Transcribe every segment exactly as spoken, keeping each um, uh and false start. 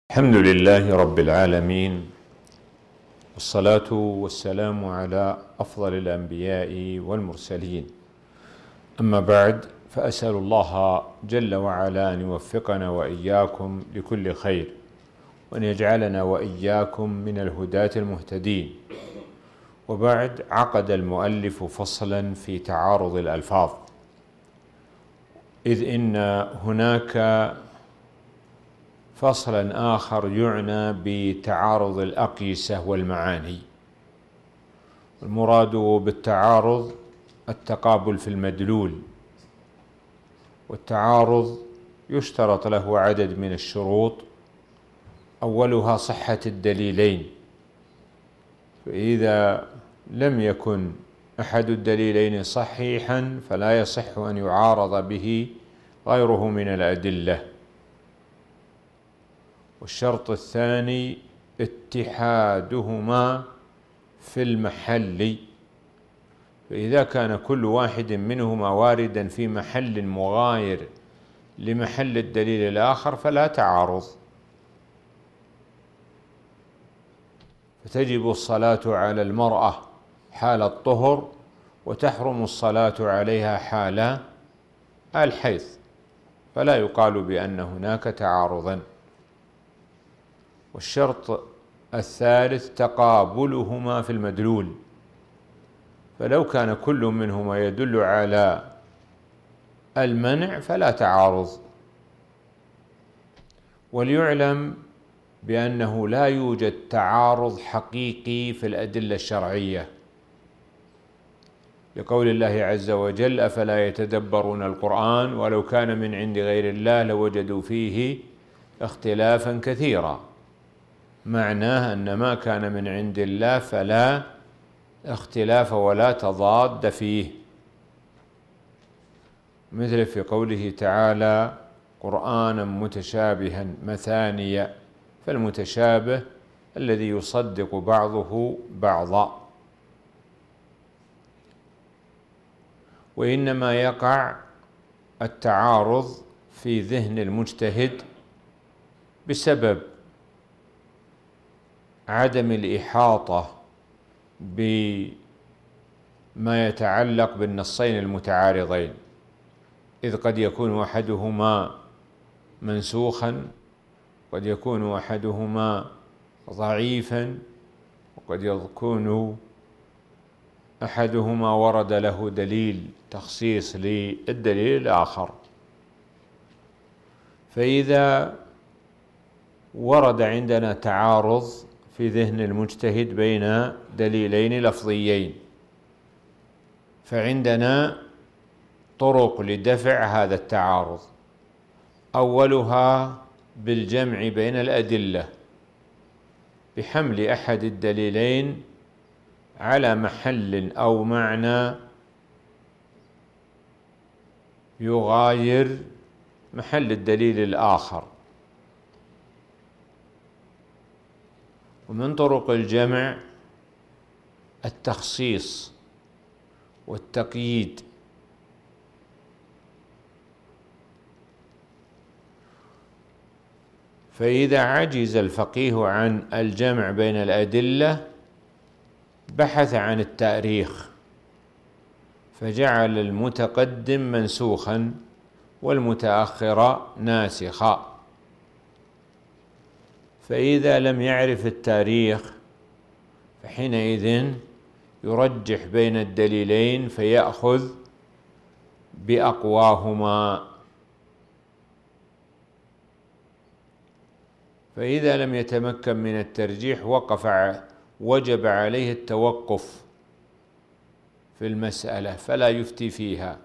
الحمد لله رب العالمين، والصلاة والسلام على أفضل الأنبياء والمرسلين. أما بعد، فأسأل الله جل وعلا أن يوفقنا وإياكم لكل خير، وأن يجعلنا وإياكم من الهداة المهتدين. وبعد، عقد المؤلف فصلا في تعارض الألفاظ، إذ إن هناك فصلا آخر يعنى بتعارض الأقيسة والمعاني. المراد بالتعارض التقابل في المدلول، والتعارض يشترط له عدد من الشروط، أولها صحة الدليلين، فإذا لم يكن أحد الدليلين صحيحا فلا يصح أن يعارض به غيره من الأدلة. والشرط الثاني اتحادهما في المحل، فإذا كان كل واحد منهما واردا في محل مغاير لمحل الدليل الآخر فلا تعارض، فتجب الصلاة على المرأة حال الطهر وتحرم الصلاة عليها حال الحيض، فلا يقال بأن هناك تعارضا. والشرط الثالث تقابلهما في المدلول، فلو كان كل منهما يدل على المنع فلا تعارض. وليعلم بأنه لا يوجد تعارض حقيقي في الأدلة الشرعية، لقول الله عز وجل: أفلا يتدبرون القرآن ولو كان من عند غير الله لوجدوا فيه اختلافا كثيرا. معناه أن ما كان من عند الله فلا اختلاف ولا تضاد فيه، مثل في قوله تعالى: قرآنا متشابها مثانية، فالمتشابه الذي يصدق بعضه بعضا. وإنما يقع التعارض في ذهن المجتهد بسبب عدم الإحاطة بما يتعلق بالنصين المتعارضين، إذ قد يكون أحدهما منسوخا، قد يكون أحدهما ضعيفا، وقد يكون أحدهما ورد له دليل تخصيص للدليل الآخر. فإذا ورد عندنا تعارض في ذهن المجتهد بين دليلين لفظيين، فعندنا طرق لدفع هذا التعارض، أولها بالجمع بين الأدلة بحمل أحد الدليلين على محل أو معنى يغاير محل الدليل الآخر. ومن طرق الجمع التخصيص والتقييد، فإذا عجز الفقيه عن الجمع بين الأدلة بحث عن التأريخ، فجعل المتقدم منسوخا والمتأخر ناسخا. فإذا لم يعرف التاريخ فحينئذ يرجح بين الدليلين فيأخذ بأقواهما، فإذا لم يتمكن من الترجيح وقف وجب عليه التوقف في المسألة فلا يفتي فيها.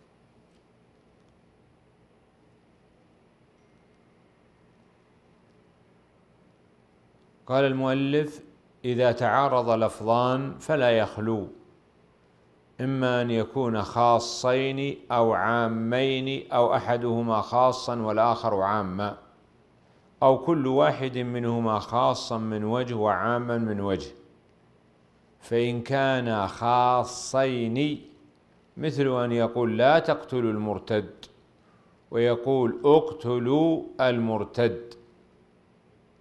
قال المؤلف: إذا تعارض لفظان فلا يخلو، إما أن يكون خاصين أو عامين، أو أحدهما خاصا والآخر عاما، أو كل واحد منهما خاصا من وجه وعاما من وجه. فإن كانا خاصين، مثل أن يقول لا تقتلوا المرتد ويقول اقتلوا المرتد،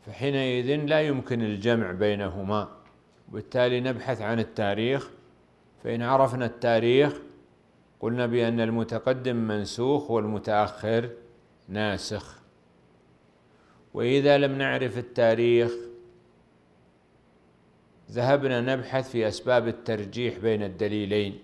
فحينئذ لا يمكن الجمع بينهما، وبالتالي نبحث عن التاريخ. فإن عرفنا التاريخ قلنا بأن المتقدم منسوخ والمتأخر ناسخ. وإذا لم نعرف التاريخ ذهبنا نبحث في أسباب الترجيح بين الدليلين،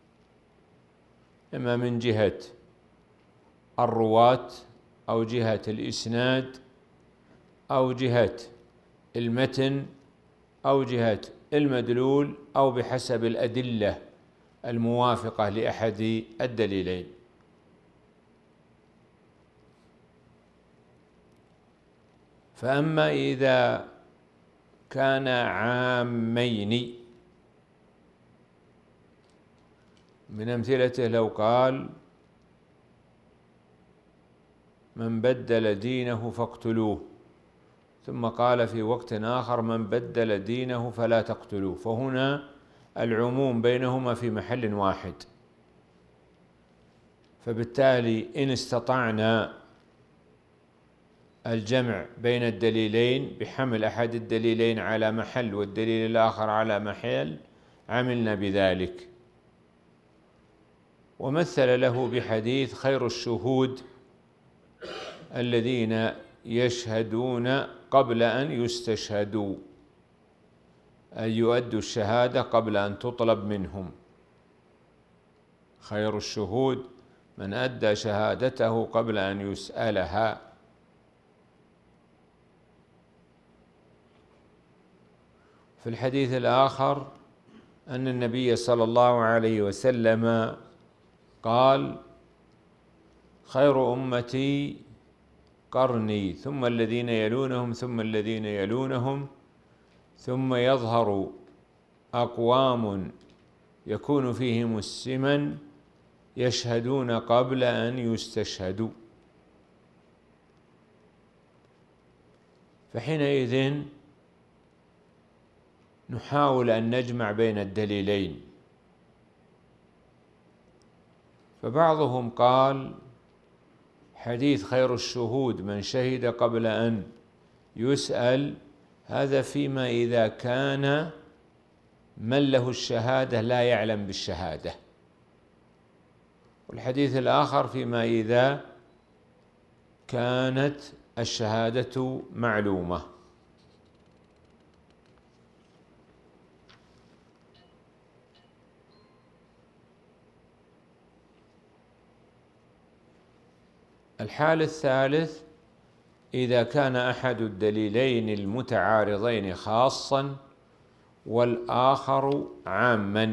إما من جهة الرواة أو جهة الإسناد أو جهة المتن أو جهة المدلول أو بحسب الأدلة الموافقة لأحد الدليلين. فأما إذا كان عامين، من أمثلته لو قال من بدل دينه فاقتلوه، ثم قال في وقت آخر من بدل دينه فلا تقتلوه، فهنا العموم بينهما في محل واحد. فبالتالي إن استطعنا الجمع بين الدليلين بحمل أحد الدليلين على محل والدليل الآخر على محل عملنا بذلك. ومثل له بحديث خير الشهود الذين يشهدون قبل أن يستشهدوا، أن يؤدوا الشهادة قبل أن تطلب منهم. خير الشهود من أدى شهادته قبل أن يسألها. في الحديث الآخر أن النبي صلى الله عليه وسلم قال خير أمتي قرني ثم الذين يلونهم ثم الذين يلونهم ثم يظهر أقوام يكون فيهم السمن يشهدون قبل أن يستشهدوا. فحينئذ نحاول أن نجمع بين الدليلين. فبعضهم قال حديث خير الشهود من شهد قبل أن يسأل، هذا فيما إذا كان من له الشهادة لا يعلم بالشهادة، والحديث الآخر فيما إذا كانت الشهادة معلومة. الحال الثالث إذا كان أحد الدليلين المتعارضين خاصا والآخر عاما.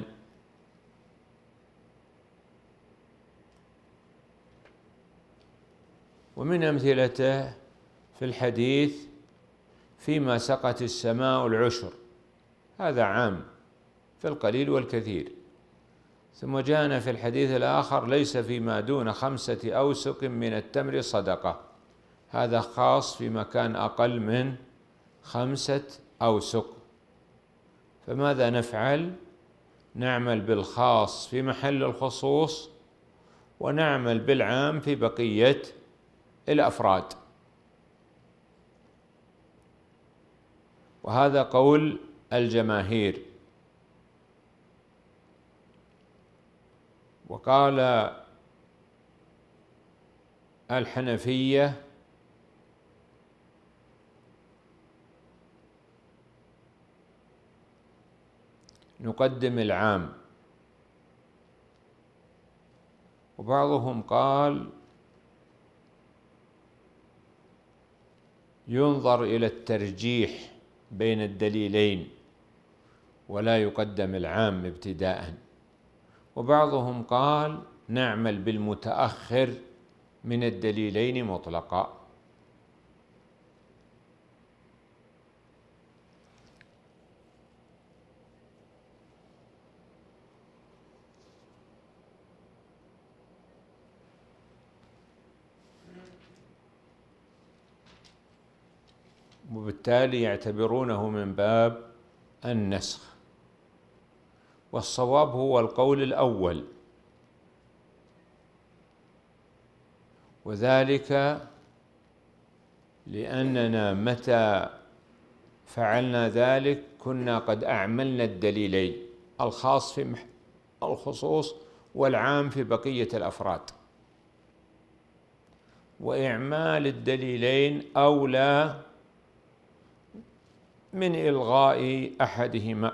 ومن أمثلته في الحديث فيما سقت السماء العشر، هذا عام في القليل والكثير. ثم جاءنا في الحديث الآخر ليس فيما دون خمسة أوسق من التمر صدقة، هذا خاص في مكان أقل من خمسة أوسق. فماذا نفعل؟ نعمل بالخاص في محل الخصوص ونعمل بالعام في بقية الأفراد. وهذا قول الجماهير. وقال الحنفية نقدم العام، وبعضهم قال ينظر إلى الترجيح بين الدليلين ولا يقدم العام ابتداءً، وبعضهم قال نعمل بالمتأخر من الدليلين مطلقا. وبالتالي يعتبرونه من باب النسخ. والصواب هو القول الأول، وذلك لأننا متى فعلنا ذلك كنا قد أعملنا الدليلين، الخاص في الخصوص والعام في بقية الأفراد، وإعمال الدليلين أولى من إلغاء أحدهما.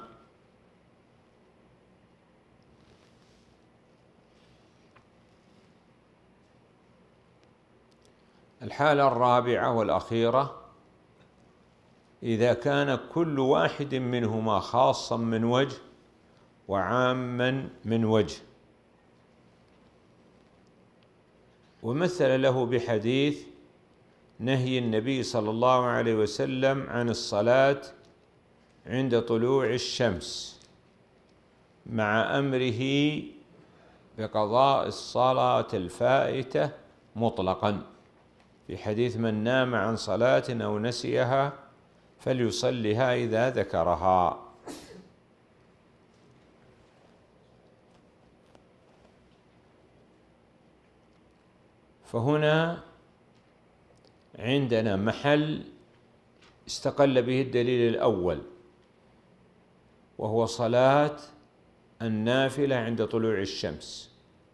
الحالة الرابعة والأخيرة: إذا كان كل واحد منهما خاصا من وجه وعاما من وجه. ومثل له بحديث نهي النبي صلى الله عليه وسلم عن الصلاة عند طلوع الشمس، مع أمره بقضاء الصلاة الفائتة مطلقا، في حديث: من نام عن صلاة أو نسيها فليصلها إذا ذكرها. فهنا عندنا محل استقل به الدليل الأول، وهو صلاة النافلة عند طلوع الشمس،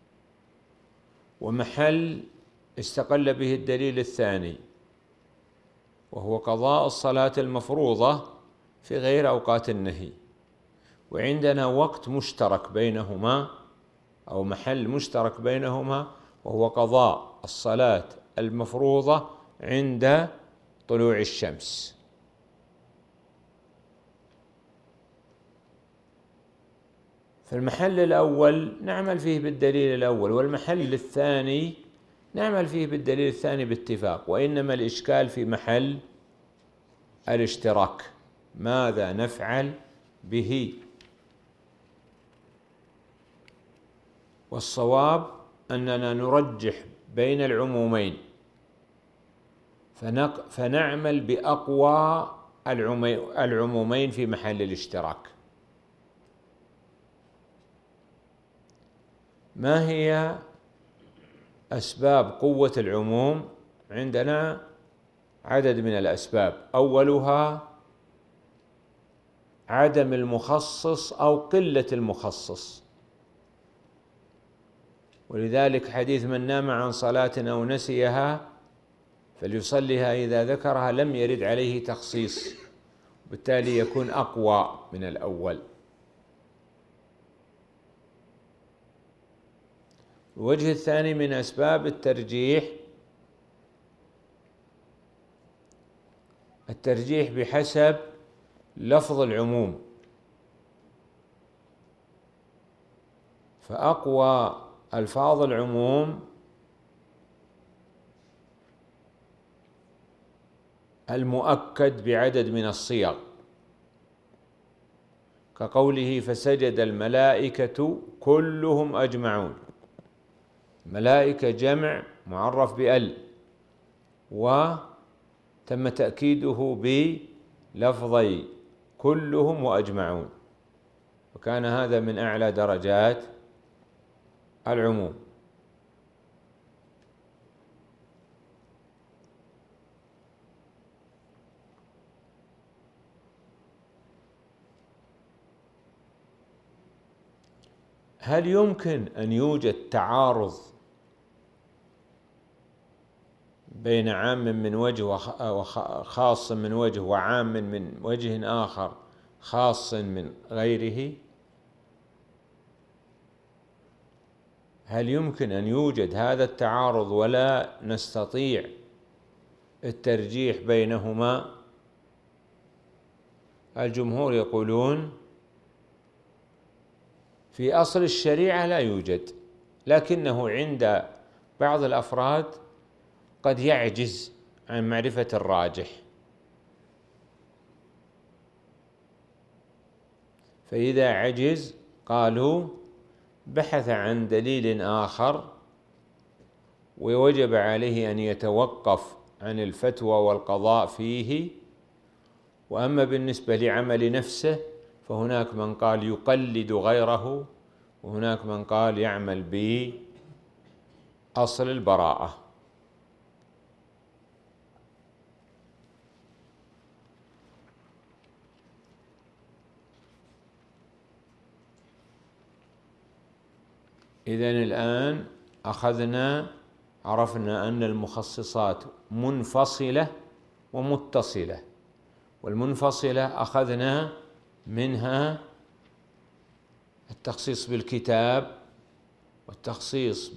ومحل استقل به الدليل الثاني، وهو قضاء الصلاة المفروضة في غير أوقات النهي. وعندنا وقت مشترك بينهما أو محل مشترك بينهما، وهو قضاء الصلاة المفروضة عند طلوع الشمس. فالمحل الأول نعمل فيه بالدليل الأول، والمحل الثاني نعمل فيه بالدليل الثاني باتفاق، وإنما الإشكال في محل الاشتراك، ماذا نفعل به؟ والصواب أننا نرجح بين العمومين، فنعمل بأقوى العمومين في محل الاشتراك. ما هي أسباب قوة العموم؟ عندنا عدد من الأسباب، أولها عدم المخصص أو قلة المخصص، ولذلك حديث: من نام عن صلاة أو نسيها فليصليها إذا ذكرها لم يرد عليه تخصيص، وبالتالي يكون أقوى من الأول. الوجه الثاني من أسباب الترجيح الترجيح بحسب لفظ العموم، فأقوى ألفاظ العموم المؤكد بعدد من الصيغ، كقوله: فسجد الملائكة كلهم أجمعون. ملائكة جمع معرف بأل، وتم تأكيده بلفظي كلهم وأجمعون، وكان هذا من أعلى درجات العموم. هل يمكن أن يوجد تعارض بين عام من وجه وخاص من وجه وعام من وجه آخر خاص من غيره؟ هل يمكن أن يوجد هذا التعارض ولا نستطيع الترجيح بينهما؟ الجمهور يقولون في أصل الشريعة لا يوجد، لكنه عند بعض الأفراد قد يعجز عن معرفة الراجح، فإذا عجز قالوا بحث عن دليل آخر، ووجب عليه أن يتوقف عن الفتوى والقضاء فيه. وأما بالنسبة لعمل نفسه فهناك من قال يقلد غيره، وهناك من قال يعمل بأصل البراءة. إذن الآن أخذنا عرفنا أن المخصصات منفصلة ومتصلة، والمنفصلة أخذنا منها التخصيص بالكتاب، والتخصيص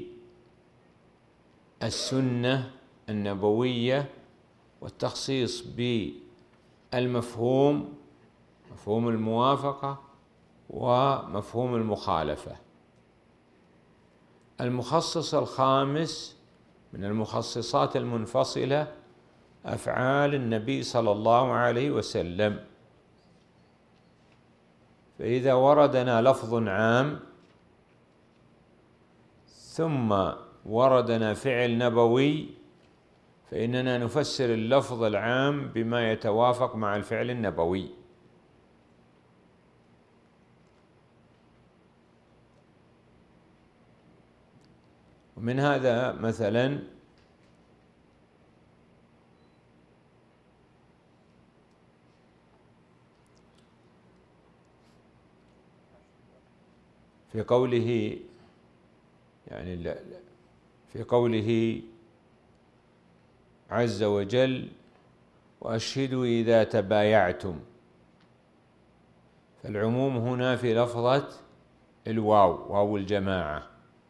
بالسنة النبوية، والتخصيص بالمفهوم، مفهوم الموافقة ومفهوم المخالفة. المخصص الخامس من المخصصات المنفصلة أفعال النبي صلى الله عليه وسلم. فإذا وردنا لفظ عام ثم وردنا فعل نبوي، فإننا نفسر اللفظ العام بما يتوافق مع الفعل النبوي. ومن هذا مثلا في قوله يعني في قوله عز وجل: وأشهدوا إذا تبايعتم، فالعموم هنا في لفظة الواو، واو الجماعة.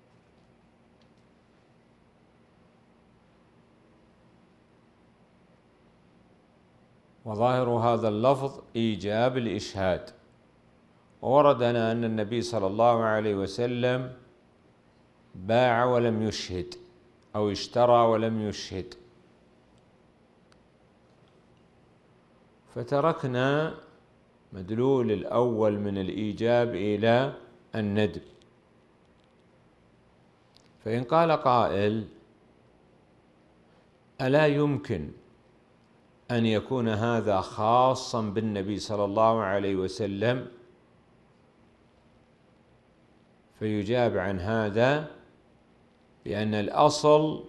وظاهر هذا اللفظ إيجاب الإشهاد. ووردنا أن النبي صلى الله عليه وسلم باع ولم يشهد، أو اشترى ولم يشهد، فتركنا مدلول الأول من الإيجاب إلى الندب. فإن قال قائل: ألا يمكن أن يكون هذا خاصا بالنبي صلى الله عليه وسلم؟ فيجاب عن هذا بأن الأصل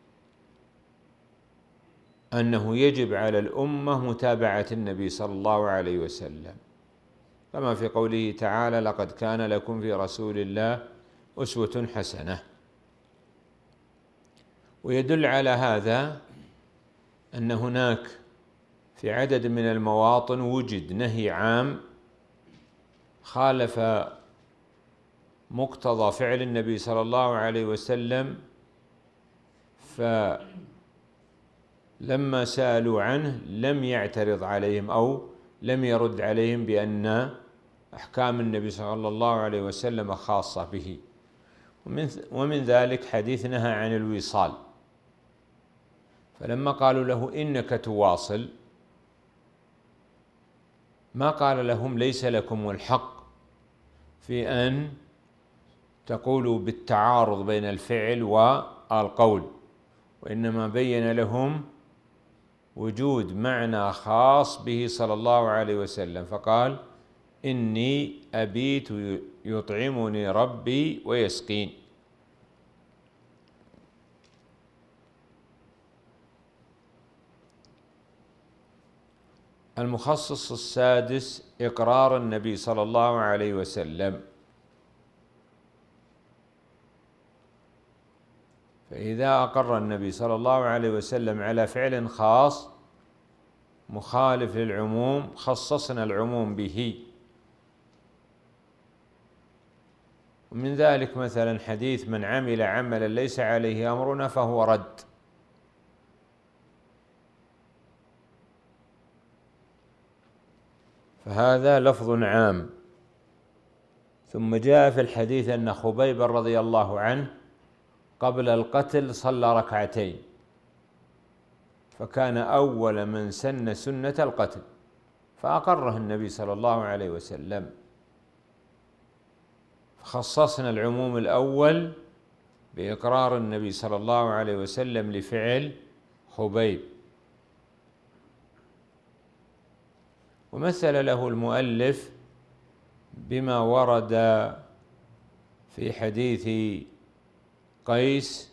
أنه يجب على الأمة متابعة النبي صلى الله عليه وسلم، كما في قوله تعالى: لقد كان لكم في رسول الله أسوة حسنة. ويدل على هذا أن هناك في عدد من المواطن وجد نهي عام خالف مقتضى فعل النبي صلى الله عليه وسلم، فلما سألوا عنه لم يعترض عليهم أو لم يرد عليهم بأن أحكام النبي صلى الله عليه وسلم خاصة به. ومن ذلك حديث نهى عن الوصال، فلما قالوا له: إنك تواصل، ما قال لهم: ليس لكم الحق في أن تقولوا بالتعارض بين الفعل والقول، وإنما بين لهم وجود معنى خاص به صلى الله عليه وسلم، فقال: إني أبيت يطعمني ربي ويسقين. المخصص السادس إقرار النبي صلى الله عليه وسلم. فإذا أقر النبي صلى الله عليه وسلم على فعل خاص مخالف للعموم خصصنا العموم به. ومن ذلك مثلا حديث: من عمل عملا ليس عليه أمرنا فهو رد. فهذا لفظ عام. ثم جاء في الحديث أن خبيب رضي الله عنه قبل القتل صلى ركعتين، فكان أول من سن سنة القتل، فأقره النبي صلى الله عليه وسلم. خصصنا العموم الأول بإقرار النبي صلى الله عليه وسلم لفعل خبيب. ومثل له المؤلف بما ورد في حديث قيس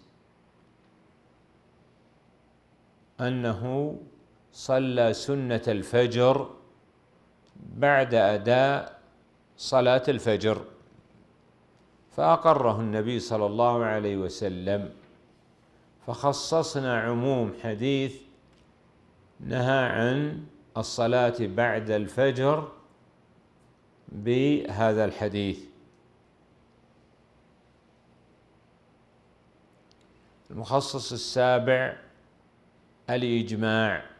أنه صلى سنة الفجر بعد أداء صلاة الفجر، فأقره النبي صلى الله عليه وسلم، فخصصنا عموم حديث نهى عن الصلاة بعد الفجر بهذا الحديث. المخصص السابع الإجماع.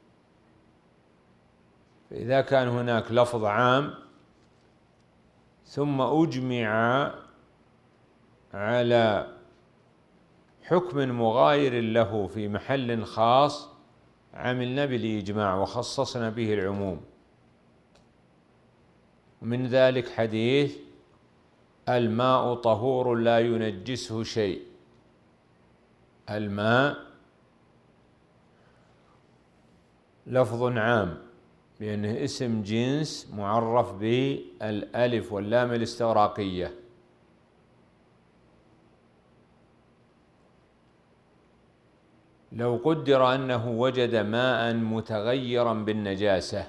فإذا كان هناك لفظ عام ثم أجمع على حكم مغاير له في محل خاص عملنا بالإجماع وخصصنا به العموم. من ذلك حديث الماء طهور لا ينجسه شيء. الماء لفظ عام لأنه اسم جنس معرف بالألف واللام الاستغراقية، لو قدر أنه وجد ماء متغيرا بالنجاسة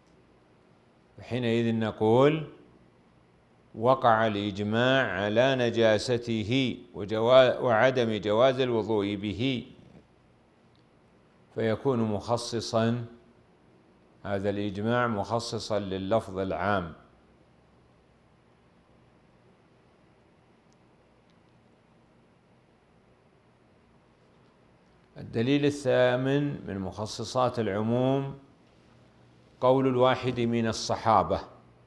حينئذ نقول وقع الإجماع على نجاسته وعدم جواز الوضوء به، فيكون مخصصا، هذا الإجماع مخصصا لللفظ العام. الدليل الثامن من مخصصات العموم قول الواحد من الصحابة.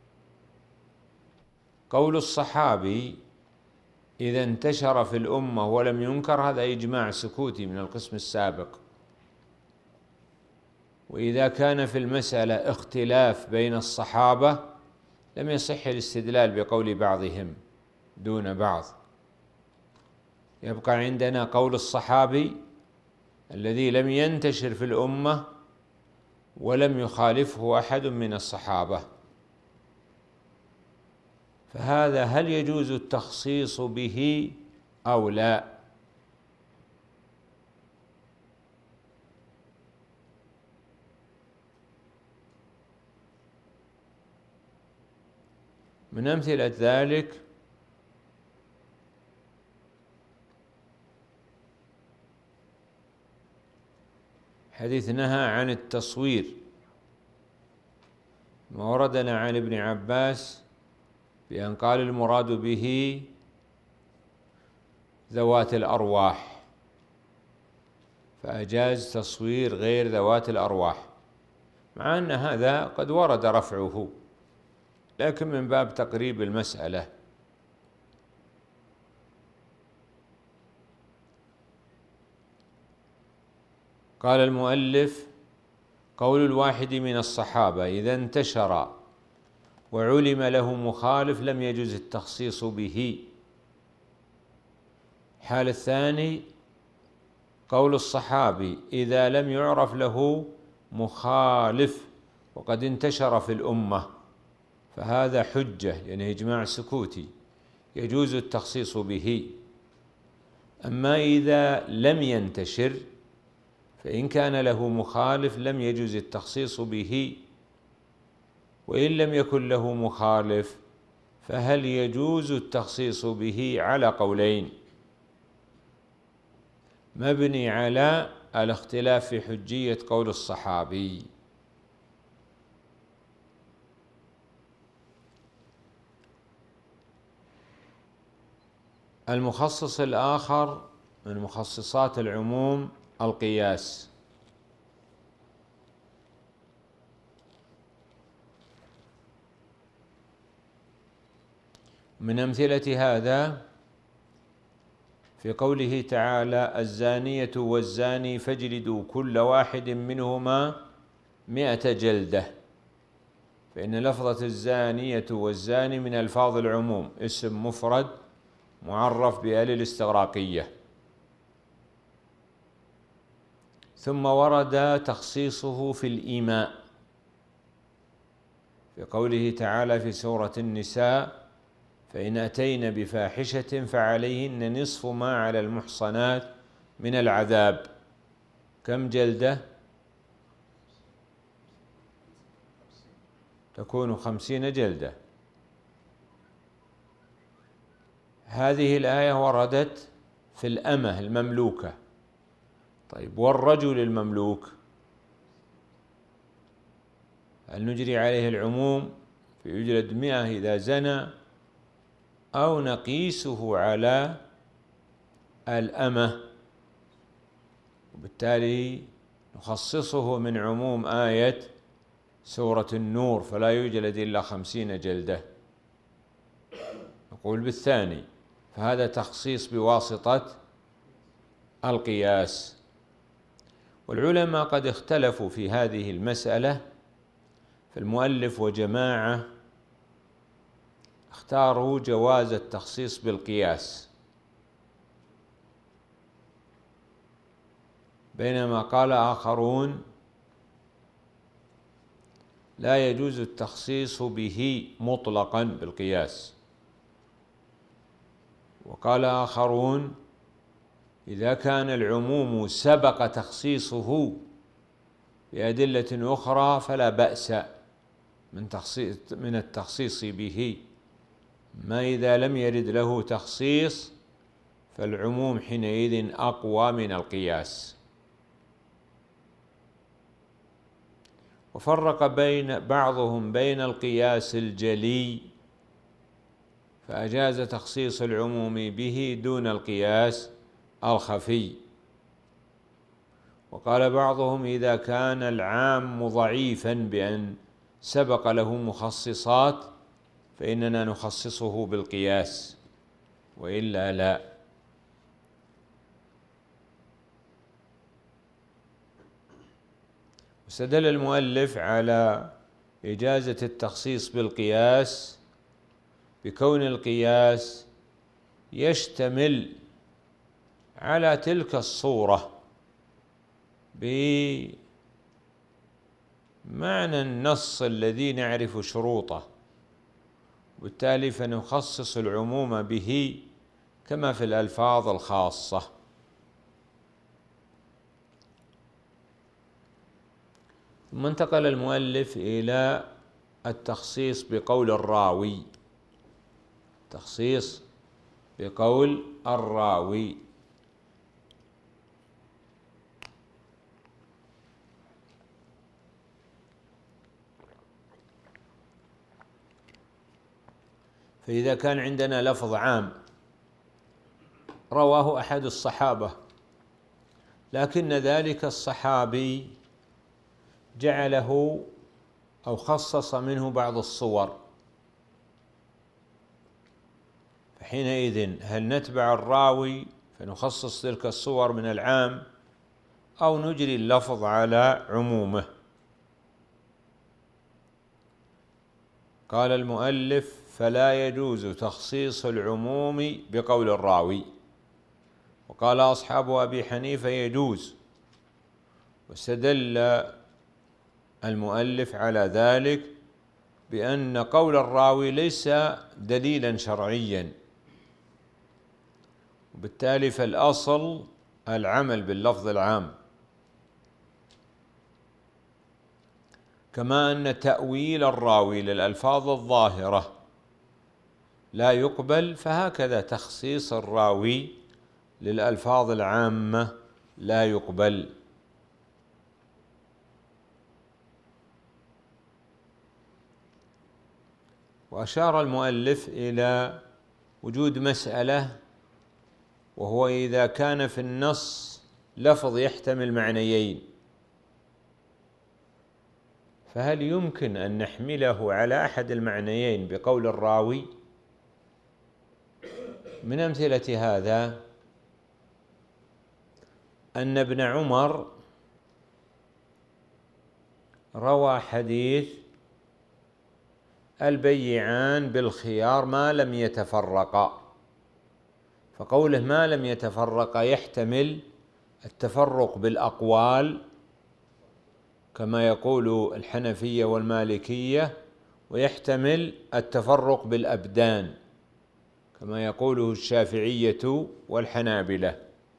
قول الصحابي إذا انتشر في الأمة ولم ينكر هذا إجماع سكوتي من القسم السابق، وإذا كان في المسألة اختلاف بين الصحابة لم يصح الاستدلال بقول بعضهم دون بعض، يبقى عندنا قول الصحابي الذي لم ينتشر في الأمة ولم يخالفه أحد من الصحابة، فهذا هل يجوز التخصيص به أو لا؟ من أمثلة ذلك حديث نهى عن التصوير، ما وردنا عن ابن عباس بأن قال المراد به ذوات الأرواح، فأجاز تصوير غير ذوات الأرواح، مع أن هذا قد ورد رفعه لكن من باب تقريب المسألة. قال المؤلف قول الواحد من الصحابة إذا انتشر وعلم له مخالف لم يجوز التخصيص به. الحال الثاني قول الصحابي إذا لم يعرف له مخالف وقد انتشر في الأمة، فهذا حجة لأنه إجماع سكوتي يجوز التخصيص به. أما إذا لم ينتشر فإن كان له مخالف لم يجوز التخصيص به، وإن لم يكن له مخالف فهل يجوز التخصيص به على قولين مبني على الاختلاف في حجية قول الصحابي. المخصص الآخر من مخصصات العموم القياس. من أمثلة هذا في قوله تعالى الزانية والزاني فاجلدوا كل واحد منهما مئة جلدة، فإن لفظة الزانية والزاني من ألفاظ العموم، اسم مفرد معرف بآل الاستغراقية، ثم ورد تخصيصه في الإيماء في قوله تعالى في سورة النساء فإن أتين بفاحشة فعليهن نصف ما على المحصنات من العذاب. كم جلدة؟ تكون خمسين جلدة. هذه الآية وردت في الأمة المملوكة. طيب والرجل المملوك هل نجري عليه العموم فيجلد مئة إذا زنى، أو نقيسه على الأمة وبالتالي نخصصه من عموم آية سورة النور فلا يجلد إلا خمسين جلدة؟ نقول بالثاني، فهذا تخصيص بواسطة القياس. والعلماء قد اختلفوا في هذه المسألة، فالمؤلف وجماعة اختاروا جواز التخصيص بالقياس، بينما قال آخرون لا يجوز التخصيص به مطلقا بالقياس. وقال آخرون إذا كان العموم سبق تخصيصه بأدلة أخرى فلا بأس من تخصيص من التخصيص به، ما إذا لم يرد له تخصيص فالعموم حينئذ أقوى من القياس. وفرق بين بعضهم بين القياس الجلي فأجاز تخصيص العموم به دون القياس الخفي، وقال بعضهم إذا كان العام ضعيفا بأن سبق له مخصصات فإننا نخصصه بالقياس وإلا لا. واستدل المؤلف على إجازة التخصيص بالقياس بكون القياس يشتمل على تلك الصورة بمعنى النص الذي نعرف شروطه، وبالتالي فنخصص العموم به كما في الألفاظ الخاصة. ثم انتقل المؤلف إلى التخصيص بقول الراوي، تخصيص بقول الراوي. فإذا كان عندنا لفظ عام رواه أحد الصحابة لكن ذلك الصحابي جعله أو خصص منه بعض الصور، فحينئذ هل نتبع الراوي فنخصص تلك الصور من العام أو نجري اللفظ على عمومه؟ قال المؤلف فلا يجوز تخصيص العموم بقول الراوي، وقال أصحاب أبي حنيفة يجوز، واستدل المؤلف على ذلك بأن قول الراوي ليس دليلا شرعيا، وبالتالي فالأصل العمل باللفظ العام، كما أن تأويل الراوي للألفاظ الظاهرة لا يقبل، فهكذا تخصيص الراوي للألفاظ العامة لا يقبل. وأشار المؤلف إلى وجود مسألة، وهو إذا كان في النص لفظ يحتمل معنيين فهل يمكن أن نحمله على أحد المعنيين بقول الراوي؟ من أمثلة هذا أن ابن عمر روى حديث البيعان بالخيار ما لم يتفرقا، فقوله ما لم يتفرقا يحتمل التفرق بالأقوال كما يقول الحنفية والمالكية، ويحتمل التفرق بالأبدان كما يقوله الشافعية والحنابلة.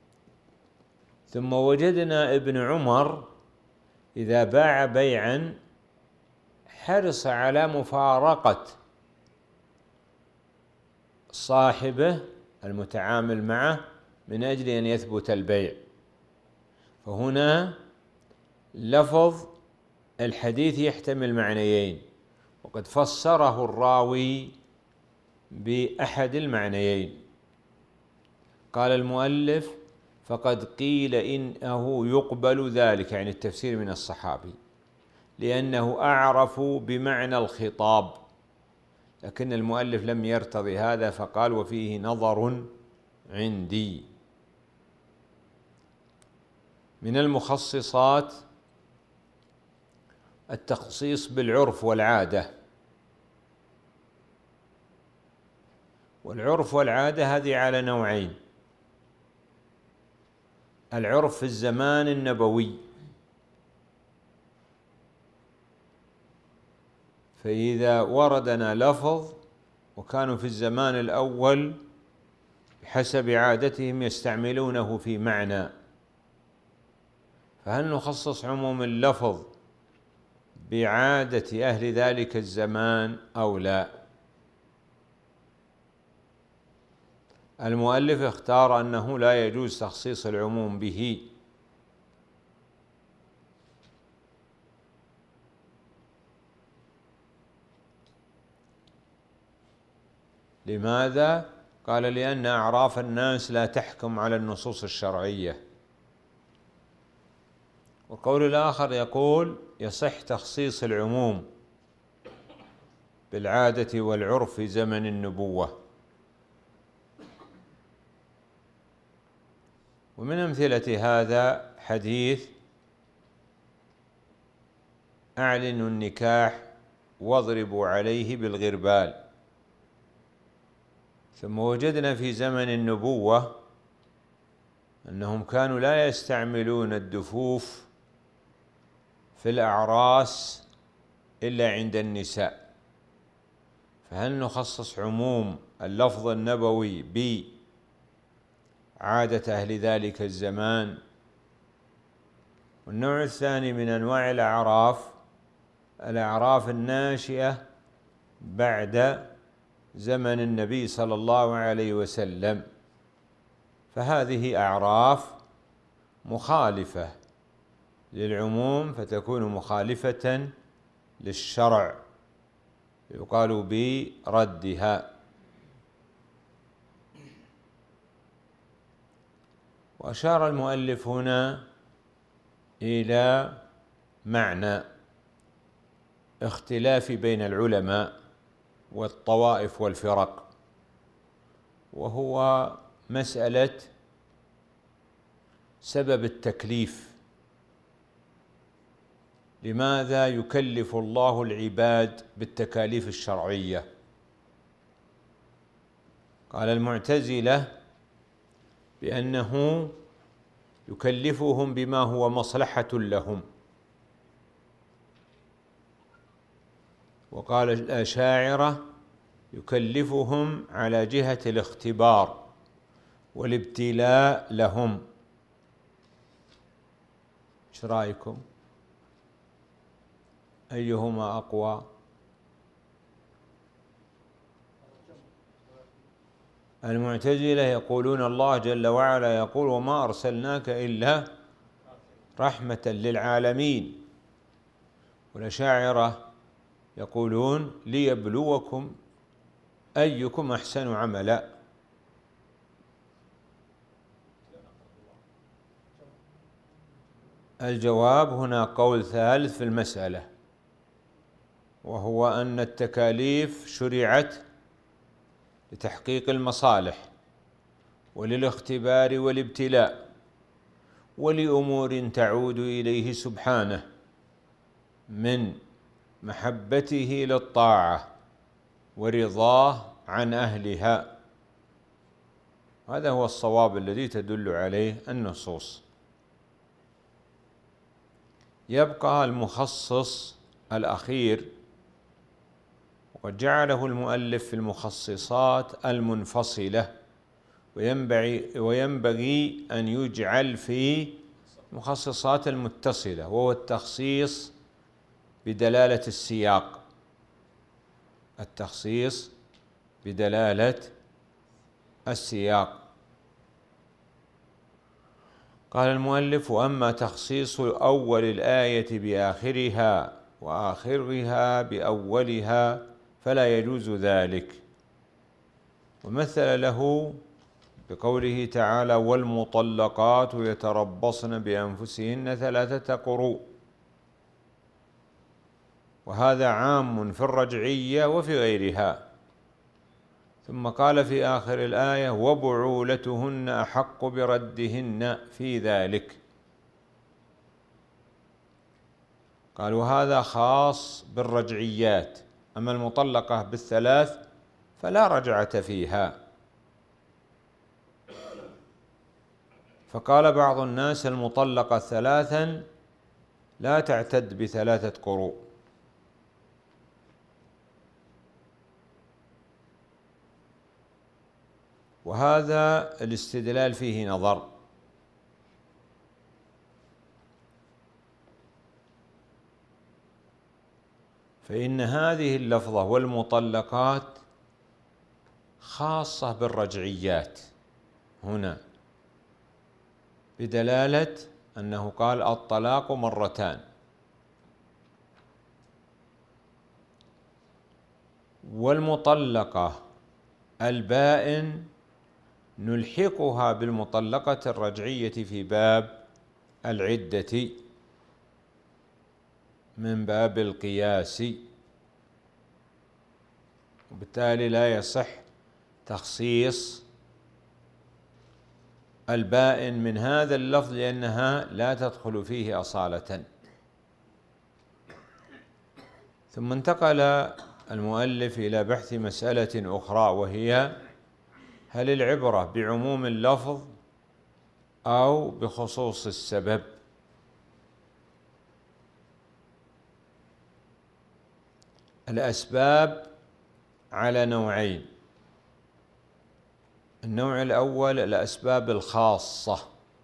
ثم وجدنا ابن عمر إذا باع بيعا حرص على مفارقة صاحبه المتعامل معه من أجل أن يثبت البيع. فهنا لفظ الحديث يحتمل معنيين، وقد فسره الراوي بأحد المعنيين. قال المؤلف: فقد قيل إنه يقبل ذلك، يعني التفسير من الصحابي، لأنه أعرف بمعنى الخطاب. لكن المؤلف لم يرتضي هذا فقال: وفيه نظر عندي. من المخصصات التخصيص بالعرف والعادة. والعرف والعادة هذه على نوعين: العرف في الزمان النبوي، فإذا وردنا لفظ وكانوا في الزمان الأول بحسب عادتهم يستعملونه في معنى، فهل نخصص عموم اللفظ بعادة أهل ذلك الزمان أو لا؟ المؤلف اختار أنه لا يجوز تخصيص العموم به، لماذا؟ قال: لأن أعراف الناس لا تحكم على النصوص الشرعية. والقول الآخر يقول: يصح تخصيص العموم بالعادة والعرف في زمن النبوة. ومن أمثلة هذا حديث: أعلنوا النكاح واضربوا عليه بالغربال. ثم وجدنا في زمن النبوة أنهم كانوا لا يستعملون الدفوف في الأعراس إلا عند النساء، فهل نخصص عموم اللفظ النبوي بعادة أهل ذلك الزمان؟ والنوع الثاني من أنواع الأعراف الأعراف الناشئة بعد زمن النبي صلى الله عليه وسلم، فهذه أعراف مخالفة للعموم فتكون مخالفة للشرع، يقال بردها. وأشار المؤلف هنا إلى معنى اختلاف بين العلماء والطوائف والفرق، وهو مسألة سبب التكليف. لماذا يكلف الله العباد بالتكاليف الشرعية؟ قال المعتزلة بأنه يكلفهم بما هو مصلحة لهم، وقال الأشاعرة يكلفهم على جهة الاختبار والابتلاء لهم. ايش رأيكم؟ أيهما أقوى؟ المعتزلة يقولون الله جل وعلا يقول: وما أرسلناك إلا رحمة للعالمين. والأشاعرة يقولون: ليبلوكم أيكم أحسن عملا. الجواب هنا قول ثالث في المسألة، وهو أن التكاليف شرعت لتحقيق المصالح وللاختبار والابتلاء ولأمور تعود إليه سبحانه من محبته للطاعة ورضاه عن أهلها. هذا هو الصواب الذي تدل عليه النصوص. يبقى المخصص الأخير، وقد جعله المؤلف في المخصصات المنفصلة، وينبغي وينبغي أن يجعل في المخصصات المتصلة، وهو التخصيص بدلالة السياق. التخصيص بدلالة السياق. قال المؤلف: وأما تخصيص أول الآية بآخرها وآخرها بأولها فلا يجوز ذلك. ومثل له بقوله تعالى: والمطلقات يتربصن بأنفسهن ثلاثة قروء، وهذا عام في الرجعية وفي غيرها. ثم قال في آخر الآية: وبعولتهن أحق بردهن في ذلك. قال وهذا خاص بالرجعيات، أما المطلقة بالثلاث فلا رجعة فيها. فقال بعض الناس: المطلقة ثلاثا لا تعتد بثلاثة قروء. وهذا الاستدلال فيه نظر، فإن هذه اللفظة والمطلقات خاصة بالرجعيات هنا، بدلالة أنه قال الطلاق مرتان. والمطلقة البائن نلحقها بالمطلقة الرجعية في باب العدة من باب القياس، وبالتالي لا يصح تخصيص البائن من هذا اللفظ لأنها لا تدخل فيه أصالة. ثم انتقل المؤلف إلى بحث مسألة أخرى، وهي: هل العبرة بعموم اللفظ أو بخصوص السبب؟ الأسباب على نوعين: النوع الأول الأسباب الخاصة،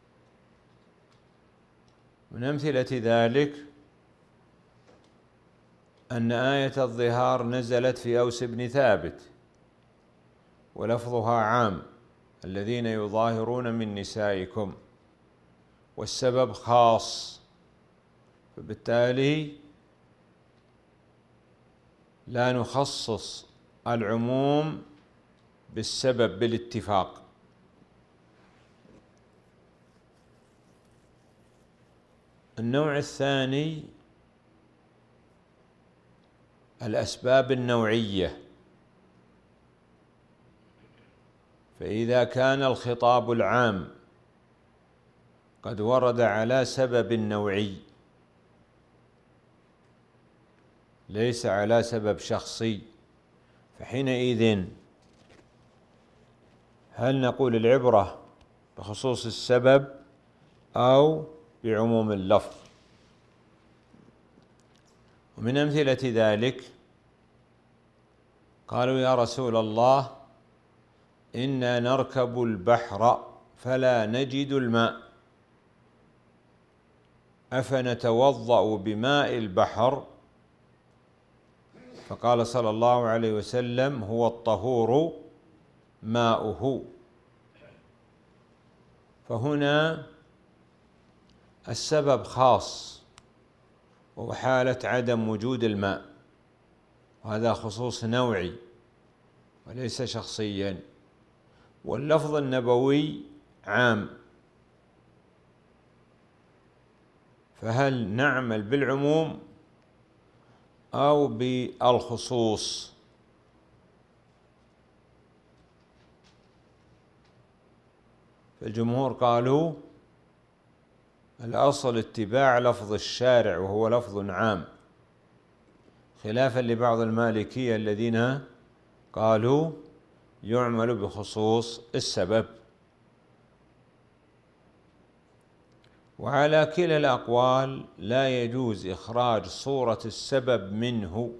من أمثلة ذلك أن آية الظهار نزلت في أوس بن ثابت ولفظها عام: الذين يظاهرون من نسائكم، والسبب خاص، فبالتالي لا نخصص العموم بالسبب بالاتفاق. النوع الثاني الأسباب النوعية، فإذا كان الخطاب العام قد ورد على سبب نوعي ليس على سبب شخصي، فحينئذ هل نقول العبرة بخصوص السبب أو بعموم اللفظ؟ ومن أمثلة ذلك قالوا: يا رسول الله، إنا نركب البحر فلا نجد الماء، أفنتوضأ بماء البحر؟ فقال صلى الله عليه وسلم: هو الطهور ماؤه. فهنا السبب خاص، وهو حالة عدم وجود الماء، وهذا خصوص نوعي وليس شخصيا. واللفظ النبوي عام، فهل نعمل بالعموم أو بالخصوص؟ فالجمهور قالوا الأصل اتباع لفظ الشارع وهو لفظ عام، خلافا لبعض المالكية الذين قالوا يعمل بخصوص السبب. وعلى كلا الأقوال لا يجوز إخراج صورة السبب منه.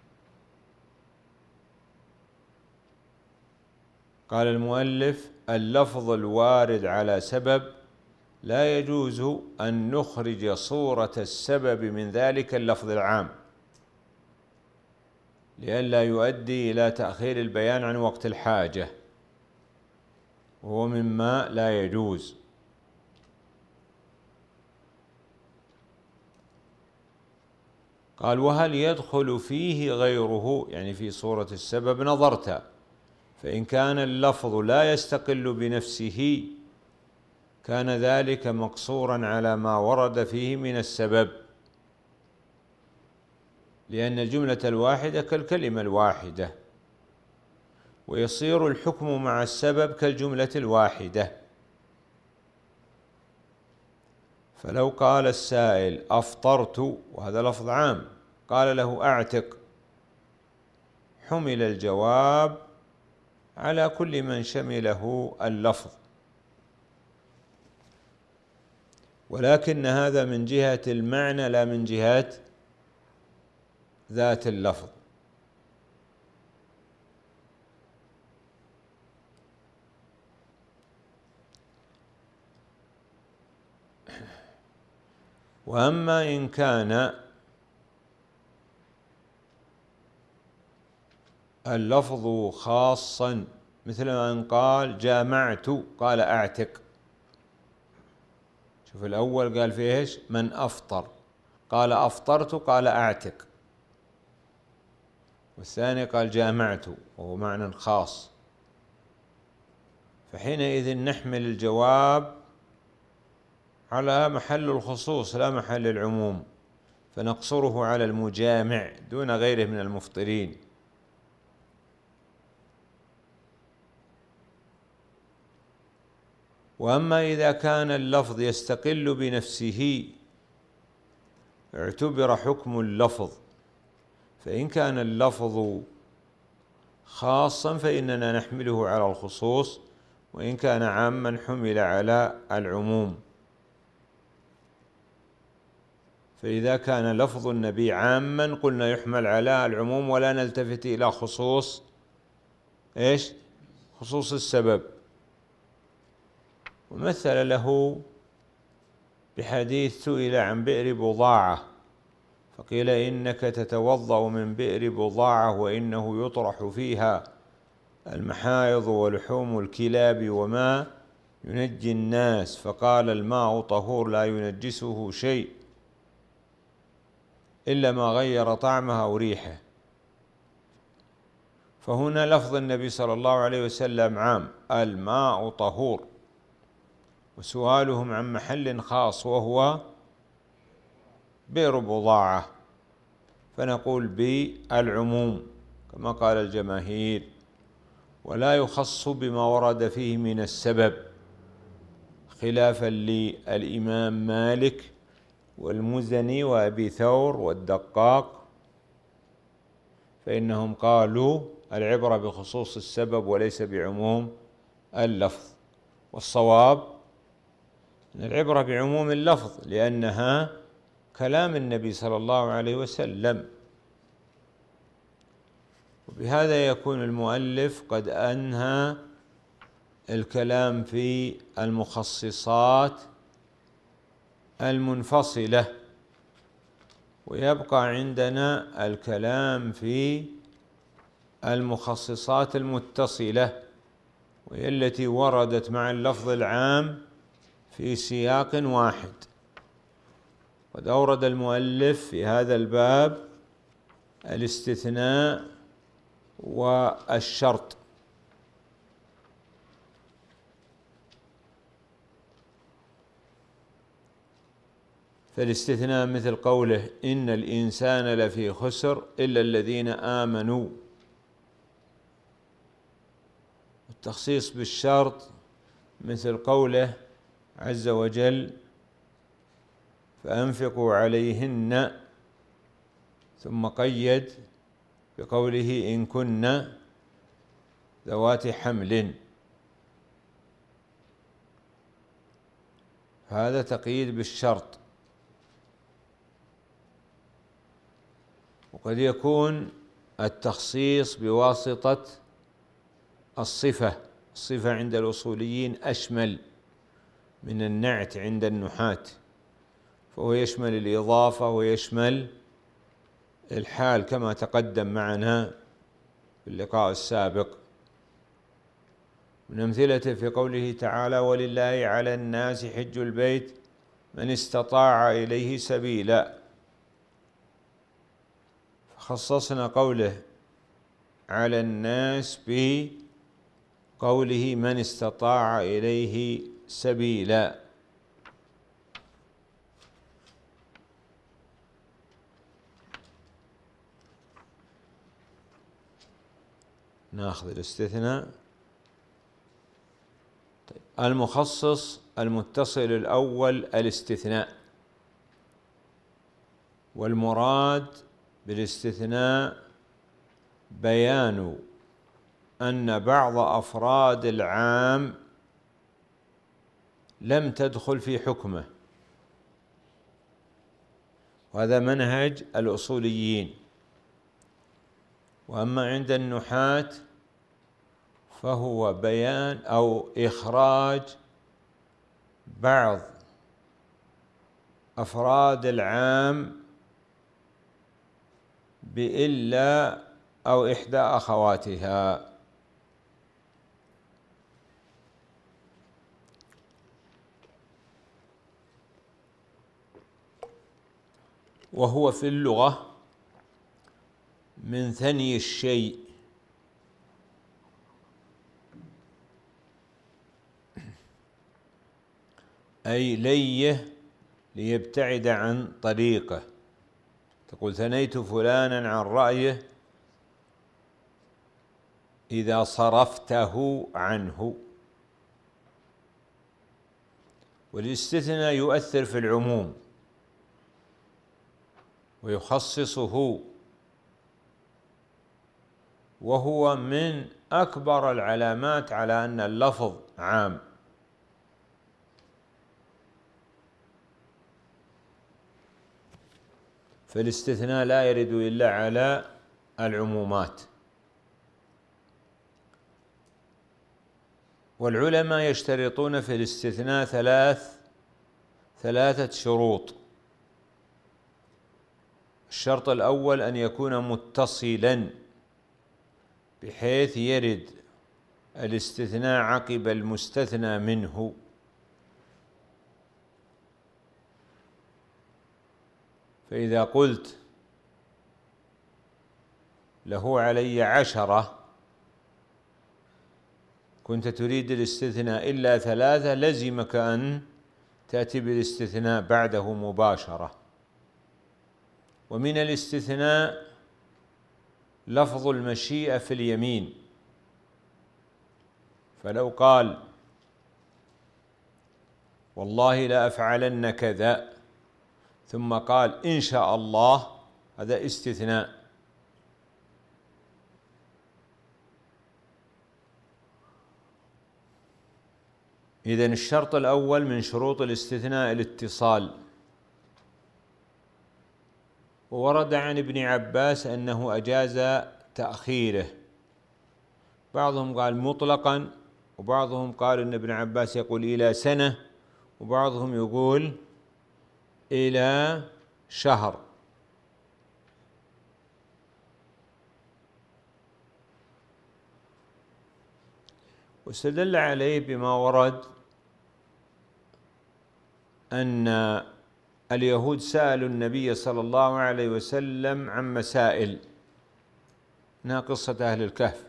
قال المؤلف: اللفظ الوارد على سبب لا يجوز أن نخرج صورة السبب من ذلك اللفظ العام، لئلا يؤدي إلى تأخير البيان عن وقت الحاجة. وهو مما لا يجوز. قال: وهل يدخل فيه غيره، يعني في صورة السبب؟ نظرت، فإن كان اللفظ لا يستقل بنفسه كان ذلك مقصورا على ما ورد فيه من السبب، لأن الجملة الواحدة كالكلمة الواحدة، ويصير الحكم مع السبب كالجملة الواحدة. فلو قال السائل: أفطرت، وهذا لفظ عام، قال له: أعتق، حمل الجواب على كل من شمله اللفظ، ولكن هذا من جهة المعنى لا من جهة ذات اللفظ. وأما إن كان اللفظ خاصا، مثل أن قال: جامعت، قال: أعتق. شوف، الأول قال فيه إيش؟ من أفطر، قال: أفطرت، قال: أعتق. والثاني قال: جامعت، وهو معنى خاص. فحينئذ نحمل الجواب على محل الخصوص لا محل العموم، فنقصره على المجامع دون غيره من المفطرين. وأما إذا كان اللفظ يستقل بنفسه اعتبر حكم اللفظ، فإن كان اللفظ خاصا فإننا نحمله على الخصوص، وإن كان عاما حمل على العموم. فإذا كان لفظ النبي عاما قلنا يحمل على العموم ولا نلتفت إلى خصوص إيش؟ خصوص السبب. ومثل له بحديث: سئل عن بئر بضاعة فقيل: إنك تتوضأ من بئر بضاعة وإنه يطرح فيها المحايض ولحوم الكلاب وما ينجي الناس، فقال: الماء طهور لا ينجسه شيء إلا ما غير طعمه أو ريحه. فهنا لفظ النبي صلى الله عليه وسلم عام: الماء طهور، وسؤالهم عن محل خاص وهو بئر بضاعة، فنقول بالعموم كما قال الجماهير، ولا يخص بما ورد فيه من السبب، خلافا للإمام مالك والمزني وأبي ثور والدقاق، فإنهم قالوا العبرة بخصوص السبب وليس بعموم اللفظ. والصواب أن العبرة بعموم اللفظ، لأنها كلام النبي صلى الله عليه وسلم. وبهذا يكون المؤلف قد أنهى الكلام في المخصصات المنفصلة، ويبقى عندنا الكلام في المخصصات المتصلة، وهي التي وردت مع اللفظ العام في سياق واحد. قد أورد المؤلف في هذا الباب الاستثناء والشرط. فالاستثناء مثل قوله: إن الإنسان لفي خسر إلا الذين آمنوا. التخصيص بالشرط مثل قوله عز وجل: فأنفقوا عليهن، ثم قيد بقوله: إن كن ذوات حمل. هذا تقييد بالشرط. وقد يكون التخصيص بواسطة الصفة. الصفة عند الأصوليين أشمل من النعت عند النحاة، فهو يشمل الإضافة ويشمل الحال كما تقدم معنا في اللقاء السابق. من أمثلته في قوله تعالى: ولله على الناس حج البيت من استطاع إليه سبيلا. فخصصنا قوله على الناس بقوله من استطاع إليه سبيلا. ناخذ الاستثناء. طيب. المخصص المتصل الأول الاستثناء، والمراد بالاستثناء بيان أن بعض أفراد العام لم تدخل في حكمه، وهذا منهج الأصوليين. وأما عند النحاة فهو بيان أو إخراج بعض أفراد العام بإلا أو إحدى أخواتها. وهو في اللغة من ثني الشيء، أي ليه ليبتعد عن طريقه. تقول ثنيت فلانا عن رأيه إذا صرفته عنه. والاستثناء يؤثر في العموم ويخصصه، وهو من أكبر العلامات على أن اللفظ عام. فالاستثناء لا يرد إلا على العمومات. والعلماء يشترطون في الاستثناء ثلاث ثلاثة شروط. الشرط الأول أن يكون متصلاً بحيث يرد الاستثناء عقب المستثنى منه. فإذا قلت له علي عشرة كنت تريد الاستثناء إلا ثلاثة، لزمك أن تأتي بالاستثناء بعده مباشرة. ومن الاستثناء لفظ المشيئة في اليمين، فلو قال والله لا أفعلن كذا ثم قال إن شاء الله، هذا استثناء. إذن الشرط الأول من شروط الاستثناء الاتصال. وورد عن ابن عباس أنه أجاز تأخيره، بعضهم قال مطلقا، وبعضهم قال أن ابن عباس يقول إلى سنة، وبعضهم يقول إلى شهر. واستدل عليه بما ورد أن اليهود سألوا النبي صلى الله عليه وسلم عن مسائل، إنها قصة أهل الكهف،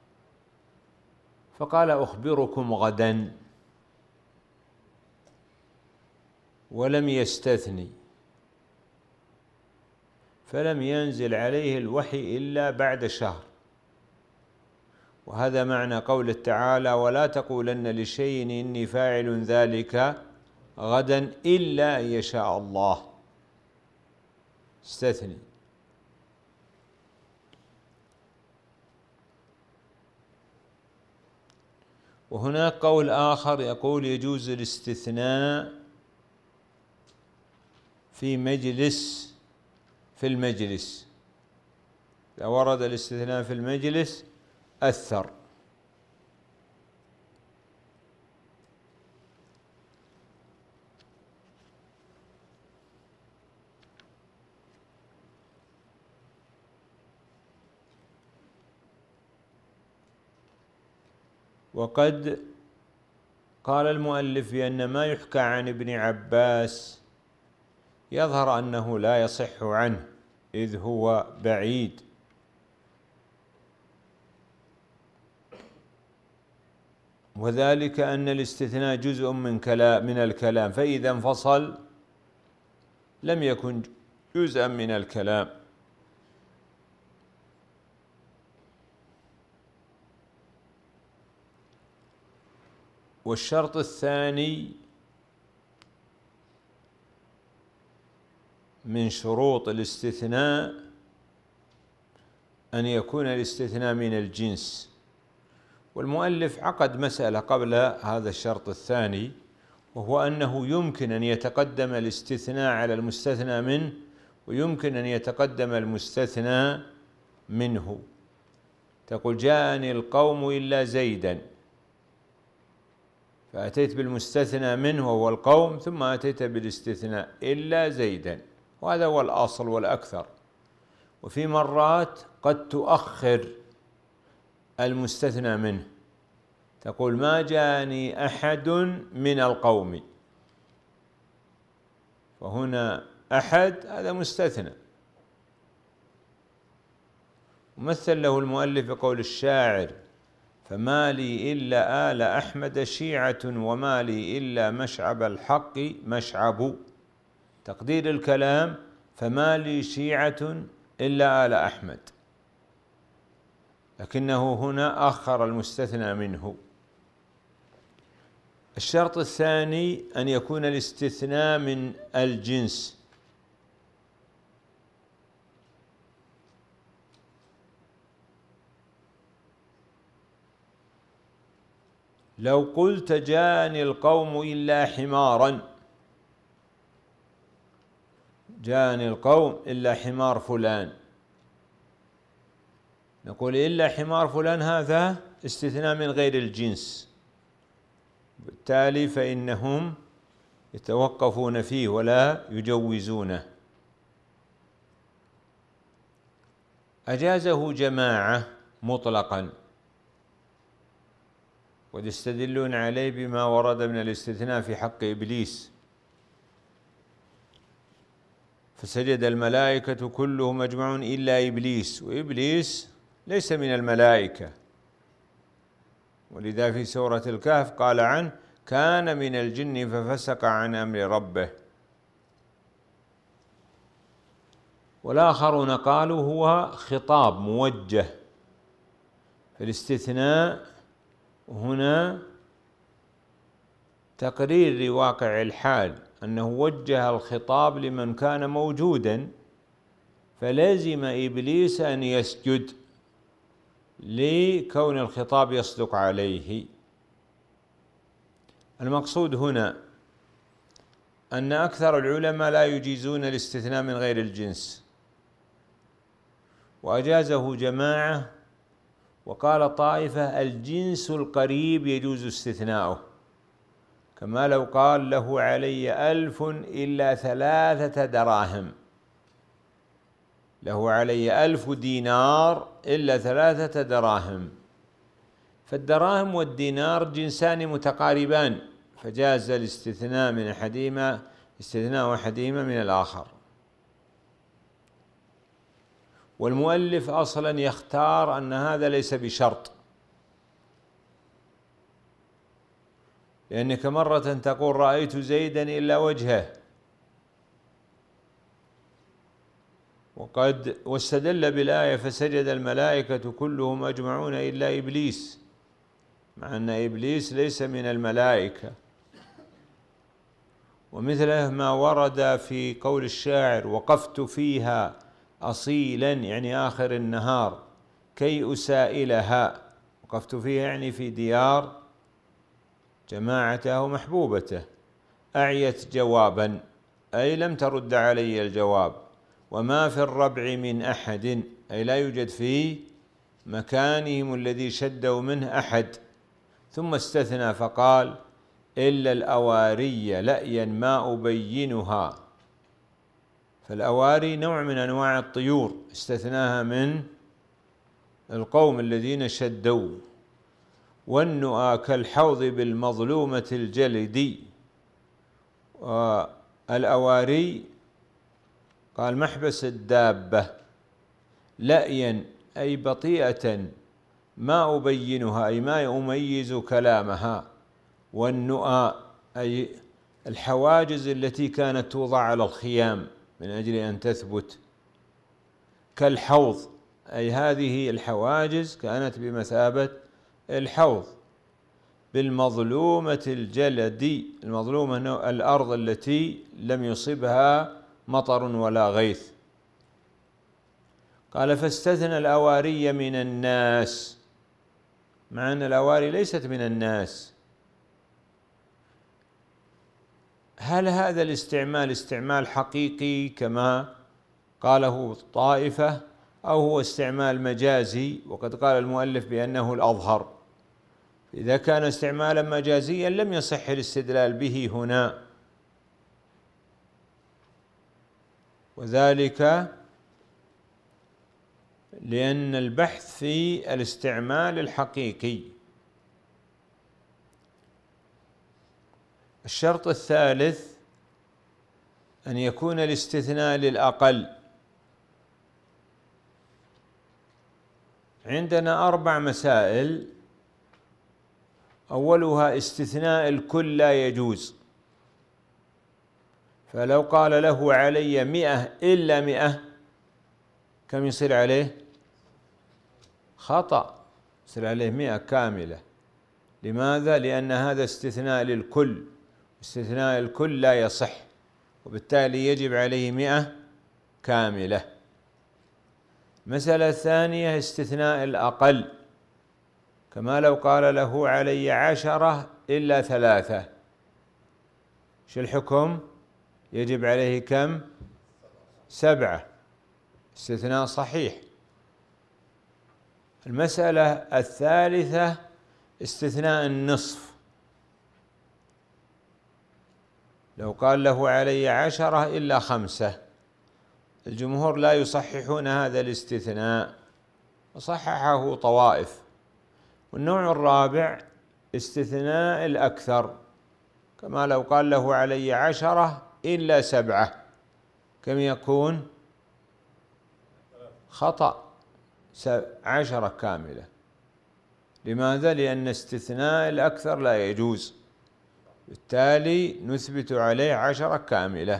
فقال أخبركم غدا، ولم يستثني، فلم ينزل عليه الوحي إلا بعد شهر. وهذا معنى قوله تعالى: ولا تقولن لشيء إني فاعل ذلك غدا إلا أن يشاء الله. استثني. وهناك قول آخر يقول يجوز الاستثناء في مجلس في المجلس، إذا ورد الاستثناء في المجلس أثر. وقد قال المؤلف بأن ما يحكى عن ابن عباس يظهر أنه لا يصح عنه إذ هو بعيد، وذلك أن الاستثناء جزء من كلام من الكلام، فإذا انفصل لم يكن جزءا من الكلام. والشرط الثاني من شروط الاستثناء أن يكون الاستثناء من الجنس، والمؤلف عقد مسألة قبل هذا الشرط الثاني، وهو أنه يمكن أن يتقدم الاستثناء على المستثنى منه، ويمكن أن يتقدم المستثنى منه. تقول جاءني القوم إلا زيدا، فأتيت بالمستثنى منه وهو القوم، ثم أتيت بالاستثناء إلا زيدا، وهذا هو الأصل والأكثر. وفي مرات قد تؤخر المستثنى منه، تقول ما جاءني أحد من القوم، فهنا أحد هذا مستثنى. ومثل له المؤلف بقول الشاعر: فما لي إلا آل أحمد شيعة، وما لي إلا مشعب الحق مشعب. تقدير الكلام: فما لي شيعة إلا آل أحمد، لكنه هنا أخر المستثنى منه. الشرط الثاني أن يكون الاستثناء من الجنس، لو قلت جاءني القوم إلا حمارا، جاءني القوم إلا حمار فلان، نقول إلا حمار فلان هذا استثناء من غير الجنس، بالتالي فإنهم يتوقفون فيه ولا يجوزونه. أجازه جماعة مطلقا، ويستدلون عليه بما ورد من الاستثناء في حق إبليس: فسجد الملائكة كلهم أجمعون إلا إبليس، وإبليس ليس من الملائكة، ولذا في سورة الكهف قال عنه: كان من الجن ففسق عن أمر ربه. والآخرون قالوا هو خطاب موجه، فالاستثناء هنا تقرير لواقع الحال، أنه وجه الخطاب لمن كان موجودا، فلزم إبليس أن يسجد لكون الخطاب يصدق عليه. المقصود هنا أن أكثر العلماء لا يجيزون الاستثناء من غير الجنس، وأجازه جماعة، وقال طائفة: الجنس القريب يجوز استثناؤه، كما لو قال له علي ألف إلا ثلاثة دراهم، له علي ألف دينار إلا ثلاثة دراهم، فالدراهم والدينار جنسان متقاربان، فجاز الاستثناء من أحدهما استثناء أحدهما من الآخر. والمؤلف أصلا يختار أن هذا ليس بشرط، لأنك مرة تقول رأيت زيدا إلا وجهه، وقد واستدل بالآية: فسجد الملائكة كلهم أجمعون إلا إبليس، مع أن إبليس ليس من الملائكة. ومثله ما ورد في قول الشاعر: وقفت فيها أصيلا، يعني آخر النهار، كي أسائلها. وقفت فيها يعني في ديار جماعته ومحبوبته، أعيت جوابا، أي لم ترد علي الجواب، وما في الربع من أحد، أي لا يوجد في مكانهم الذي شدوا منه أحد. ثم استثنى فقال: إلا الأواري لأيا ما أبينها. فالأواري نوع من أنواع الطيور، استثناها من القوم الذين شدوا. والنؤى كالحوض بالمظلومة الجلد. والأواري قال محبس الدابة لأيا أي بطيئة ما أبينها أي ما أميز كلامها، والنؤى أي الحواجز التي كانت توضع على الخيام من أجل أن تثبت، كالحوض أي هذه الحواجز كانت بمثابة الحوض، بالمظلومة الجلد، المظلومة الأرض التي لم يصبها مطر ولا غيث. قال فاستثنى الأواري من الناس، مع أن الأواري ليست من الناس. هل هذا الاستعمال استعمال حقيقي كما قاله طائفة، أو هو استعمال مجازي؟ وقد قال المؤلف بأنه الأظهر. إذا كان استعمالا مجازيا لم يصح الاستدلال به هنا، وذلك لأن البحث في الاستعمال الحقيقي. الشرط الثالث أن يكون الاستثناء للأقل. عندنا أربع مسائل، أولها استثناء الكل لا يجوز، فلو قال له علي مئة إلا مئة كم يصير عليه؟ خطأ، يصير عليه مئة كاملة. لماذا؟ لأن هذا استثناء للكل، استثناء الكل لا يصح، وبالتالي يجب عليه مئة كاملة. المسألة الثانية استثناء الأقل، كما لو قال له علي عشرة إلا ثلاثة، شو الحكم؟ يجب عليه كم؟ سبعة، استثناء صحيح. المسألة الثالثة استثناء النصف، لو قال له علي عشرة إلا خمسة، الجمهور لا يصححون هذا الاستثناء، وصححه طوائف. والنوع الرابع استثناء الأكثر، كما لو قال له علي عشرة إلا سبعة، كم يكون؟ خطأ، عشرة كاملة. لماذا؟ لأن استثناء الأكثر لا يجوز، بالتالي نثبت عليه عشرة كاملة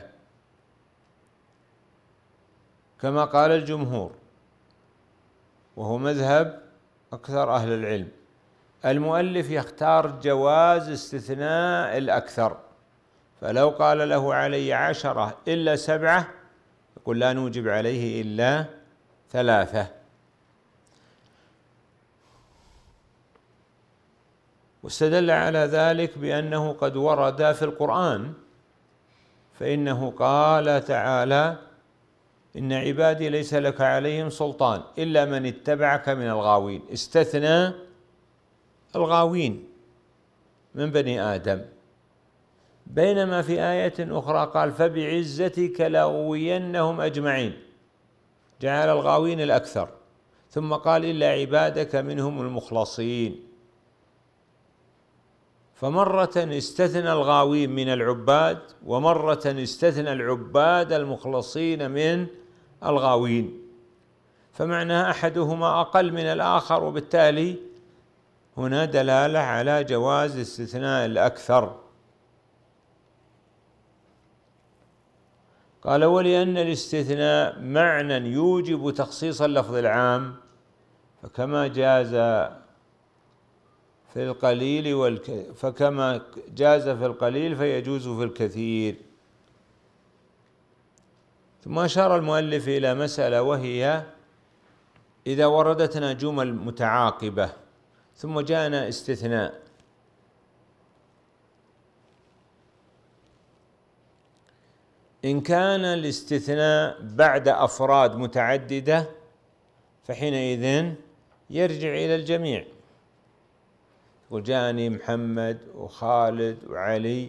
كما قال الجمهور، وهو مذهب أكثر أهل العلم. المؤلف يختار جواز استثناء الأكثر، فلو قال له علي عشرة إلا سبعة يقول لا نوجب عليه إلا ثلاثة. واستدل على ذلك بأنه قد ورد في القرآن، فإنه قال تعالى إن عبادي ليس لك عليهم سلطان إلا من اتبعك من الغاوين، استثنى الغاوين من بني آدم. بينما في آية أخرى قال فبعزتك لأغوينهم أجمعين، جعل الغاوين الأكثر، ثم قال إلا عبادك منهم المخلصين. فمرة استثنى الغاوين من العباد، ومرة استثنى العباد المخلصين من الغاوين، فمعنى أحدهما أقل من الآخر، وبالتالي هنا دلالة على جواز استثناء الأكثر. قال ولأن الاستثناء معنى يوجب تخصيص اللفظ العام، فكما جاز في القليل والك... فكما جاز في القليل فيجوز في الكثير. ثم أشار المؤلف إلى مسألة، وهي إذا وردتنا جمل متعاقبة ثم جاءنا استثناء، إن كان الاستثناء بعد أفراد متعددة فحينئذ يرجع إلى الجميع، يقول جاءني محمد وخالد وعلي،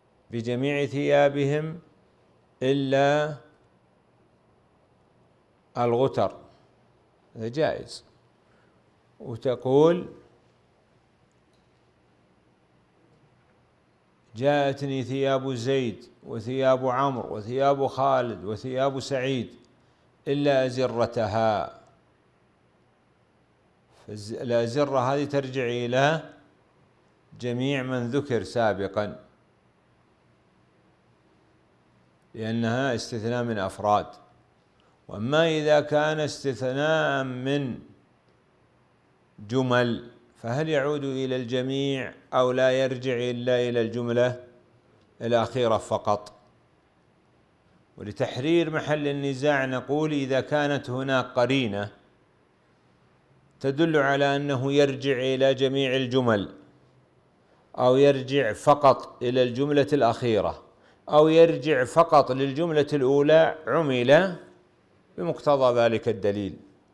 بجميع ثيابهم إلا الغتر، هذا جائز. وتقول جاءتني ثياب زيد وثياب عمرو وثياب خالد وثياب سعيد إلا أزرتها. الأزرة هذه ترجع إلى جميع من ذكر سابقا، لأنها استثناء من أفراد. وأما إذا كان استثناء من جمل فهل يعود إلى الجميع أو لا يرجع إلا إلى الجملة الأخيرة فقط؟ ولتحرير محل النزاع نقول إذا كانت هناك قرينة تدل على أنه يرجع إلى جميع الجمل، أو يرجع فقط إلى الجملة الأخيرة، أو يرجع فقط للجملة الأولى، عمل بمقتضى ذلك الدليل.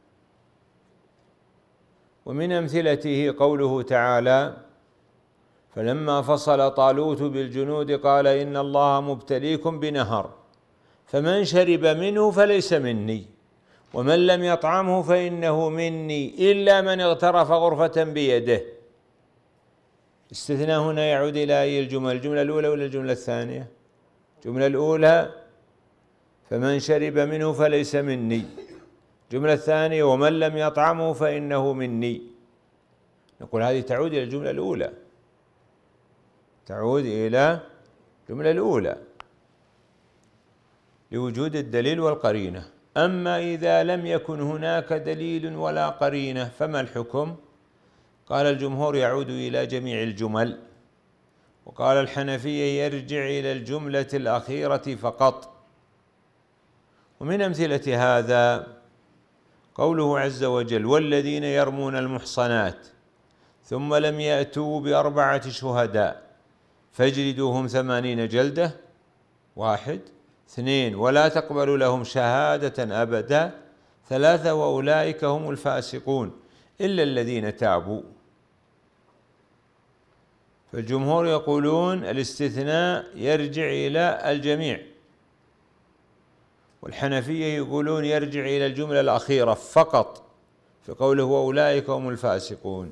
ومن أمثلته قوله تعالى: فلما فصل طالوت بالجنود قال إن الله مبتليكم بنهر فمن شرب منه فليس مني ومن لم يطعمه فإنه مني إلا من اغترف غرفة بيده. استثناء هنا يعود إلى أي الجمل؟ الجملة الأولى ولا الجملة الثانية؟ الجملة الأولى فمن شرب منه فليس مني، الجملة الثانية ومن لم يطعمه فإنه مني. نقول هذه تعود إلى الجملة الأولى، تعود إلى الجملة الأولى لوجود الدليل والقرينة. أما إذا لم يكن هناك دليل ولا قرينة فما الحكم؟ قال الجمهور يعود إلى جميع الجمل، وقال الحنفية يرجع إلى الجملة الأخيرة فقط. ومن أمثلة هذا قوله عز وجل: والذين يرمون المحصنات ثم لم يأتوا بأربعة شهداء فاجلدوهم ثمانين جلدة، واحد. اثنين: ولا تقبلوا لهم شهادة أبدا، ثلاثة: وأولئك هم الفاسقون إلا الذين تابوا. فالجمهور يقولون الاستثناء يرجع إلى الجميع، والحنفية يقولون يرجع إلى الجملة الأخيرة فقط في قوله وأولئك هم الفاسقون،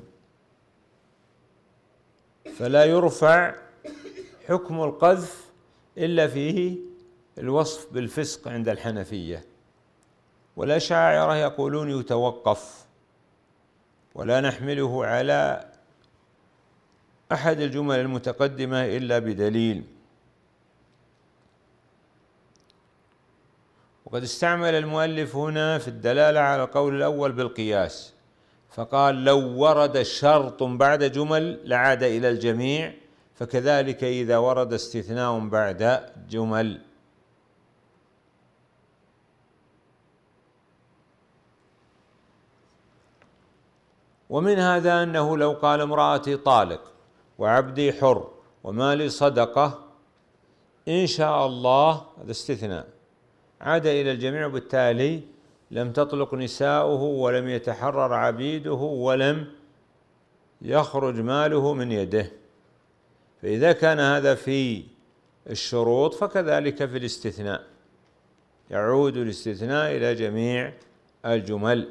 فلا يرفع حكم القذف إلا فيه الوصف بالفسق عند الحنفية. والأشاعرة يقولون يتوقف ولا نحمله على أحد الجمل المتقدمة إلا بدليل. وقد استعمل المؤلف هنا في الدلالة على القول الأول بالقياس، فقال لو ورد شرط بعد جمل لعاد إلى الجميع، فكذلك إذا ورد استثناء بعد جمل. ومن هذا أنه لو قال امرأتي طالق وعبدي حر ومالي صدقة إن شاء الله، هذا استثناء، عاد إلى الجميع، وبالتالي لم تطلق نساؤه ولم يتحرر عبيده ولم يخرج ماله من يده. فإذا كان هذا في الشروط فكذلك في الاستثناء، يعود الاستثناء إلى جميع الجمل.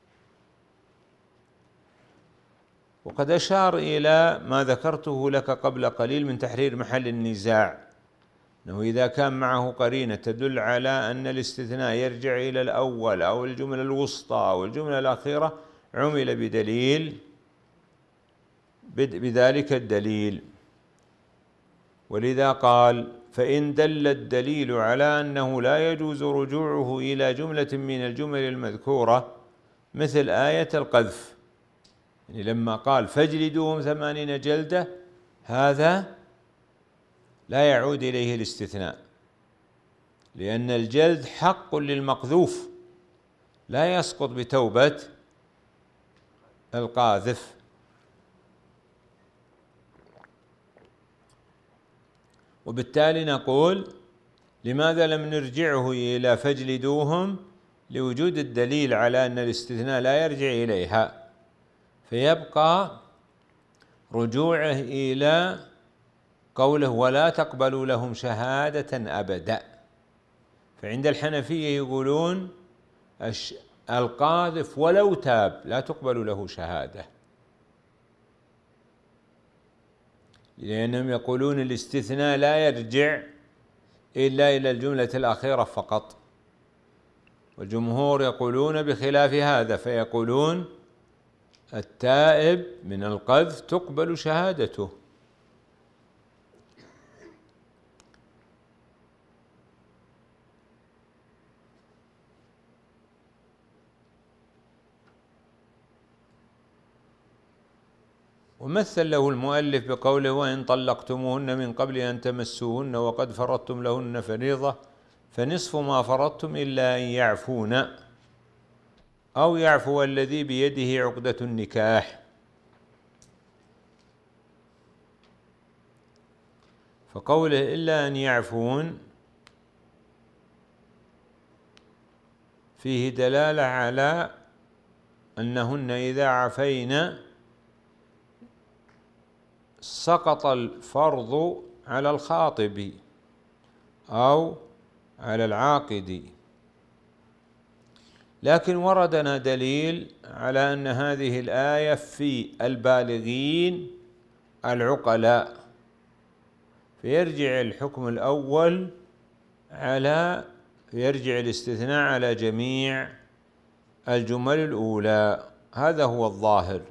وقد أشار إلى ما ذكرته لك قبل قليل من تحرير محل النزاع، أنه إذا كان معه قرينة تدل على أن الاستثناء يرجع إلى الأول أو الجملة الوسطى أو الجملة الأخيرة عمل بدليل بذلك الدليل. ولذا قال: فإن دل الدليل على أنه لا يجوز رجوعه إلى جملة من الجمل المذكورة مثل آية القذف، يعني لما قال فاجلدوهم ثمانين جلدة، هذا لا يعود إليه الاستثناء، لأن الجلد حق للمقذوف لا يسقط بتوبة القاذف. وبالتالي نقول لماذا لم نرجعه إلى فاجلدوهم؟ لوجود الدليل على أن الاستثناء لا يرجع إليها، فيبقى رجوعه إلى قوله ولا تقبلوا لهم شهادة أبدا. فعند الحنفية يقولون القاذف ولو تاب لا تقبل له شهادة، لأنهم يقولون الاستثناء لا يرجع إلا إلى الجملة الأخيرة فقط، والجمهور يقولون بخلاف هذا، فيقولون التائب من القذف تقبل شهادته. ومثل له المؤلف بقوله: وإن طلقتموهن من قبل أن تمسوهن وقد فرضتم لهن فريضة فنصف ما فرضتم إلا أن يعفون أو يعفو الذي بيده عقدة النكاح. فقوله إلا أن يعفون فيه دلالة على أنهن إذا عفين سقط الفرض على الخاطب أو على العاقد، لكن وردنا دليل على أن هذه الآية في البالغين العقلاء، فيرجع الحكم الأول على يرجع الاستثناء على جميع الجمل الأولى، هذا هو الظاهر.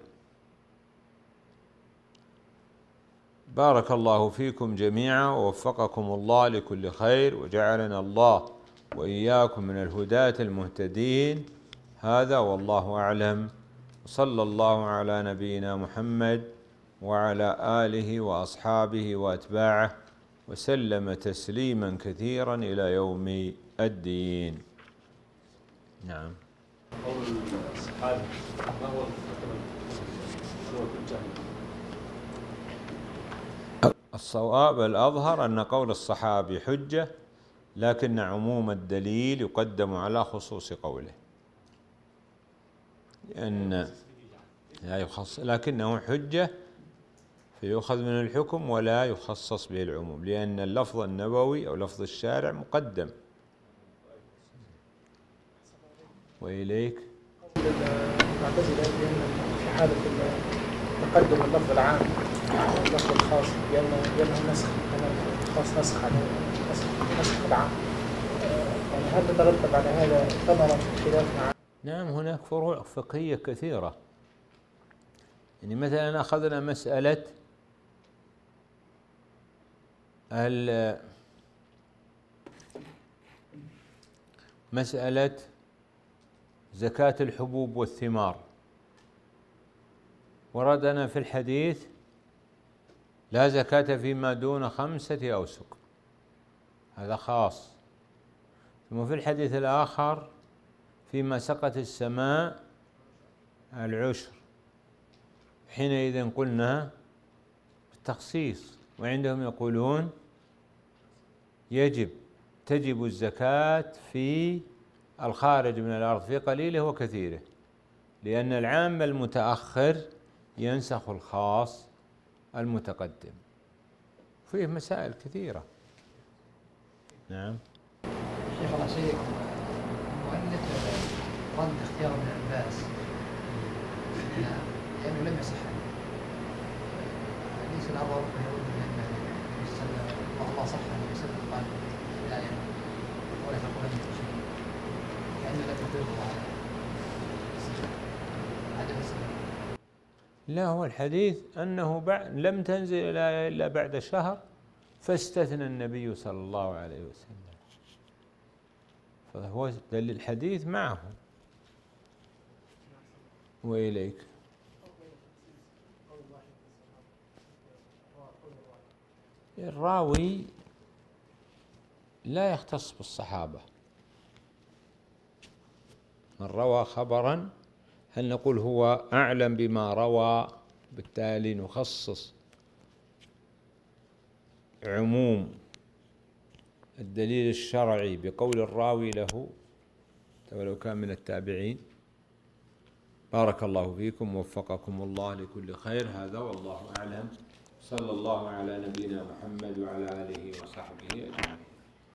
بارك الله فيكم جميعا ووفقكم الله لكل خير، وجعلنا الله وإياكم من الهداة المهتدين. هذا والله أعلم، صلى الله على نبينا محمد وعلى آله وأصحابه وأتباعه وسلم تسليما كثيرا إلى يوم الدين. نعم. قول الصحابي ما هو الحجة؟ الصواب الأظهر أن قول الصحابي حجة، لكن عموم الدليل يقدم على خصوص قوله، لأن لا يخص، لكنه حجة فيؤخذ من الحكم ولا يخصص به العموم، لأن اللفظ النبوي أو لفظ الشارع مقدم. وإليك المعتزلة بأن في حالة تقدم اللفظ العام اللفظ الخاص بأنه نسخ، أن الخاص نسخ على نسخ العام، يعني هل تترتب على هذا ثمرة خلاف مع؟ نعم، هناك فروع فقهية كثيرة. يعني مثلا أخذنا مسألة مسألة زكاة الحبوب والثمار، وردنا في الحديث لا زكاة فيما دون خمسة أوسق، هذا خاص. ثم في الحديث الآخر فيما سقت السماء العشر، حينئذ قلنا بالتخصيص. وعندهم يقولون يجب تجب الزكاة في الخارج من الأرض في قليله وكثيره، لأن العام المتأخر ينسخ الخاص المتقدم. فيه مسائل كثيرة. نعم. شيخ الله شيخ مؤلف رد اختيار ابن عباس لأنه لم يصح، ليس الأمر يقول بأن الله صح أن يسلم قال لا يعني ولا تقول أن شيء لأنه لم يدله على عدم السلام. لا، هو الحديث أنه بعد لم تنزل إلا بعد شهر فاستثنى النبي صلى الله عليه وسلم، فهو دل الحديث معه. وإليك الراوي لا يختص بالصحابة، من روى خبرا هل نقول هو أعلم بما روى بالتالي نخصص عموم الدليل الشرعي بقول الراوي له ولو كان من التابعين؟ بارك الله فيكم ووفقكم الله لكل خير. هذا والله أعلم، صلى الله على نبينا محمد وعلى آله وصحبه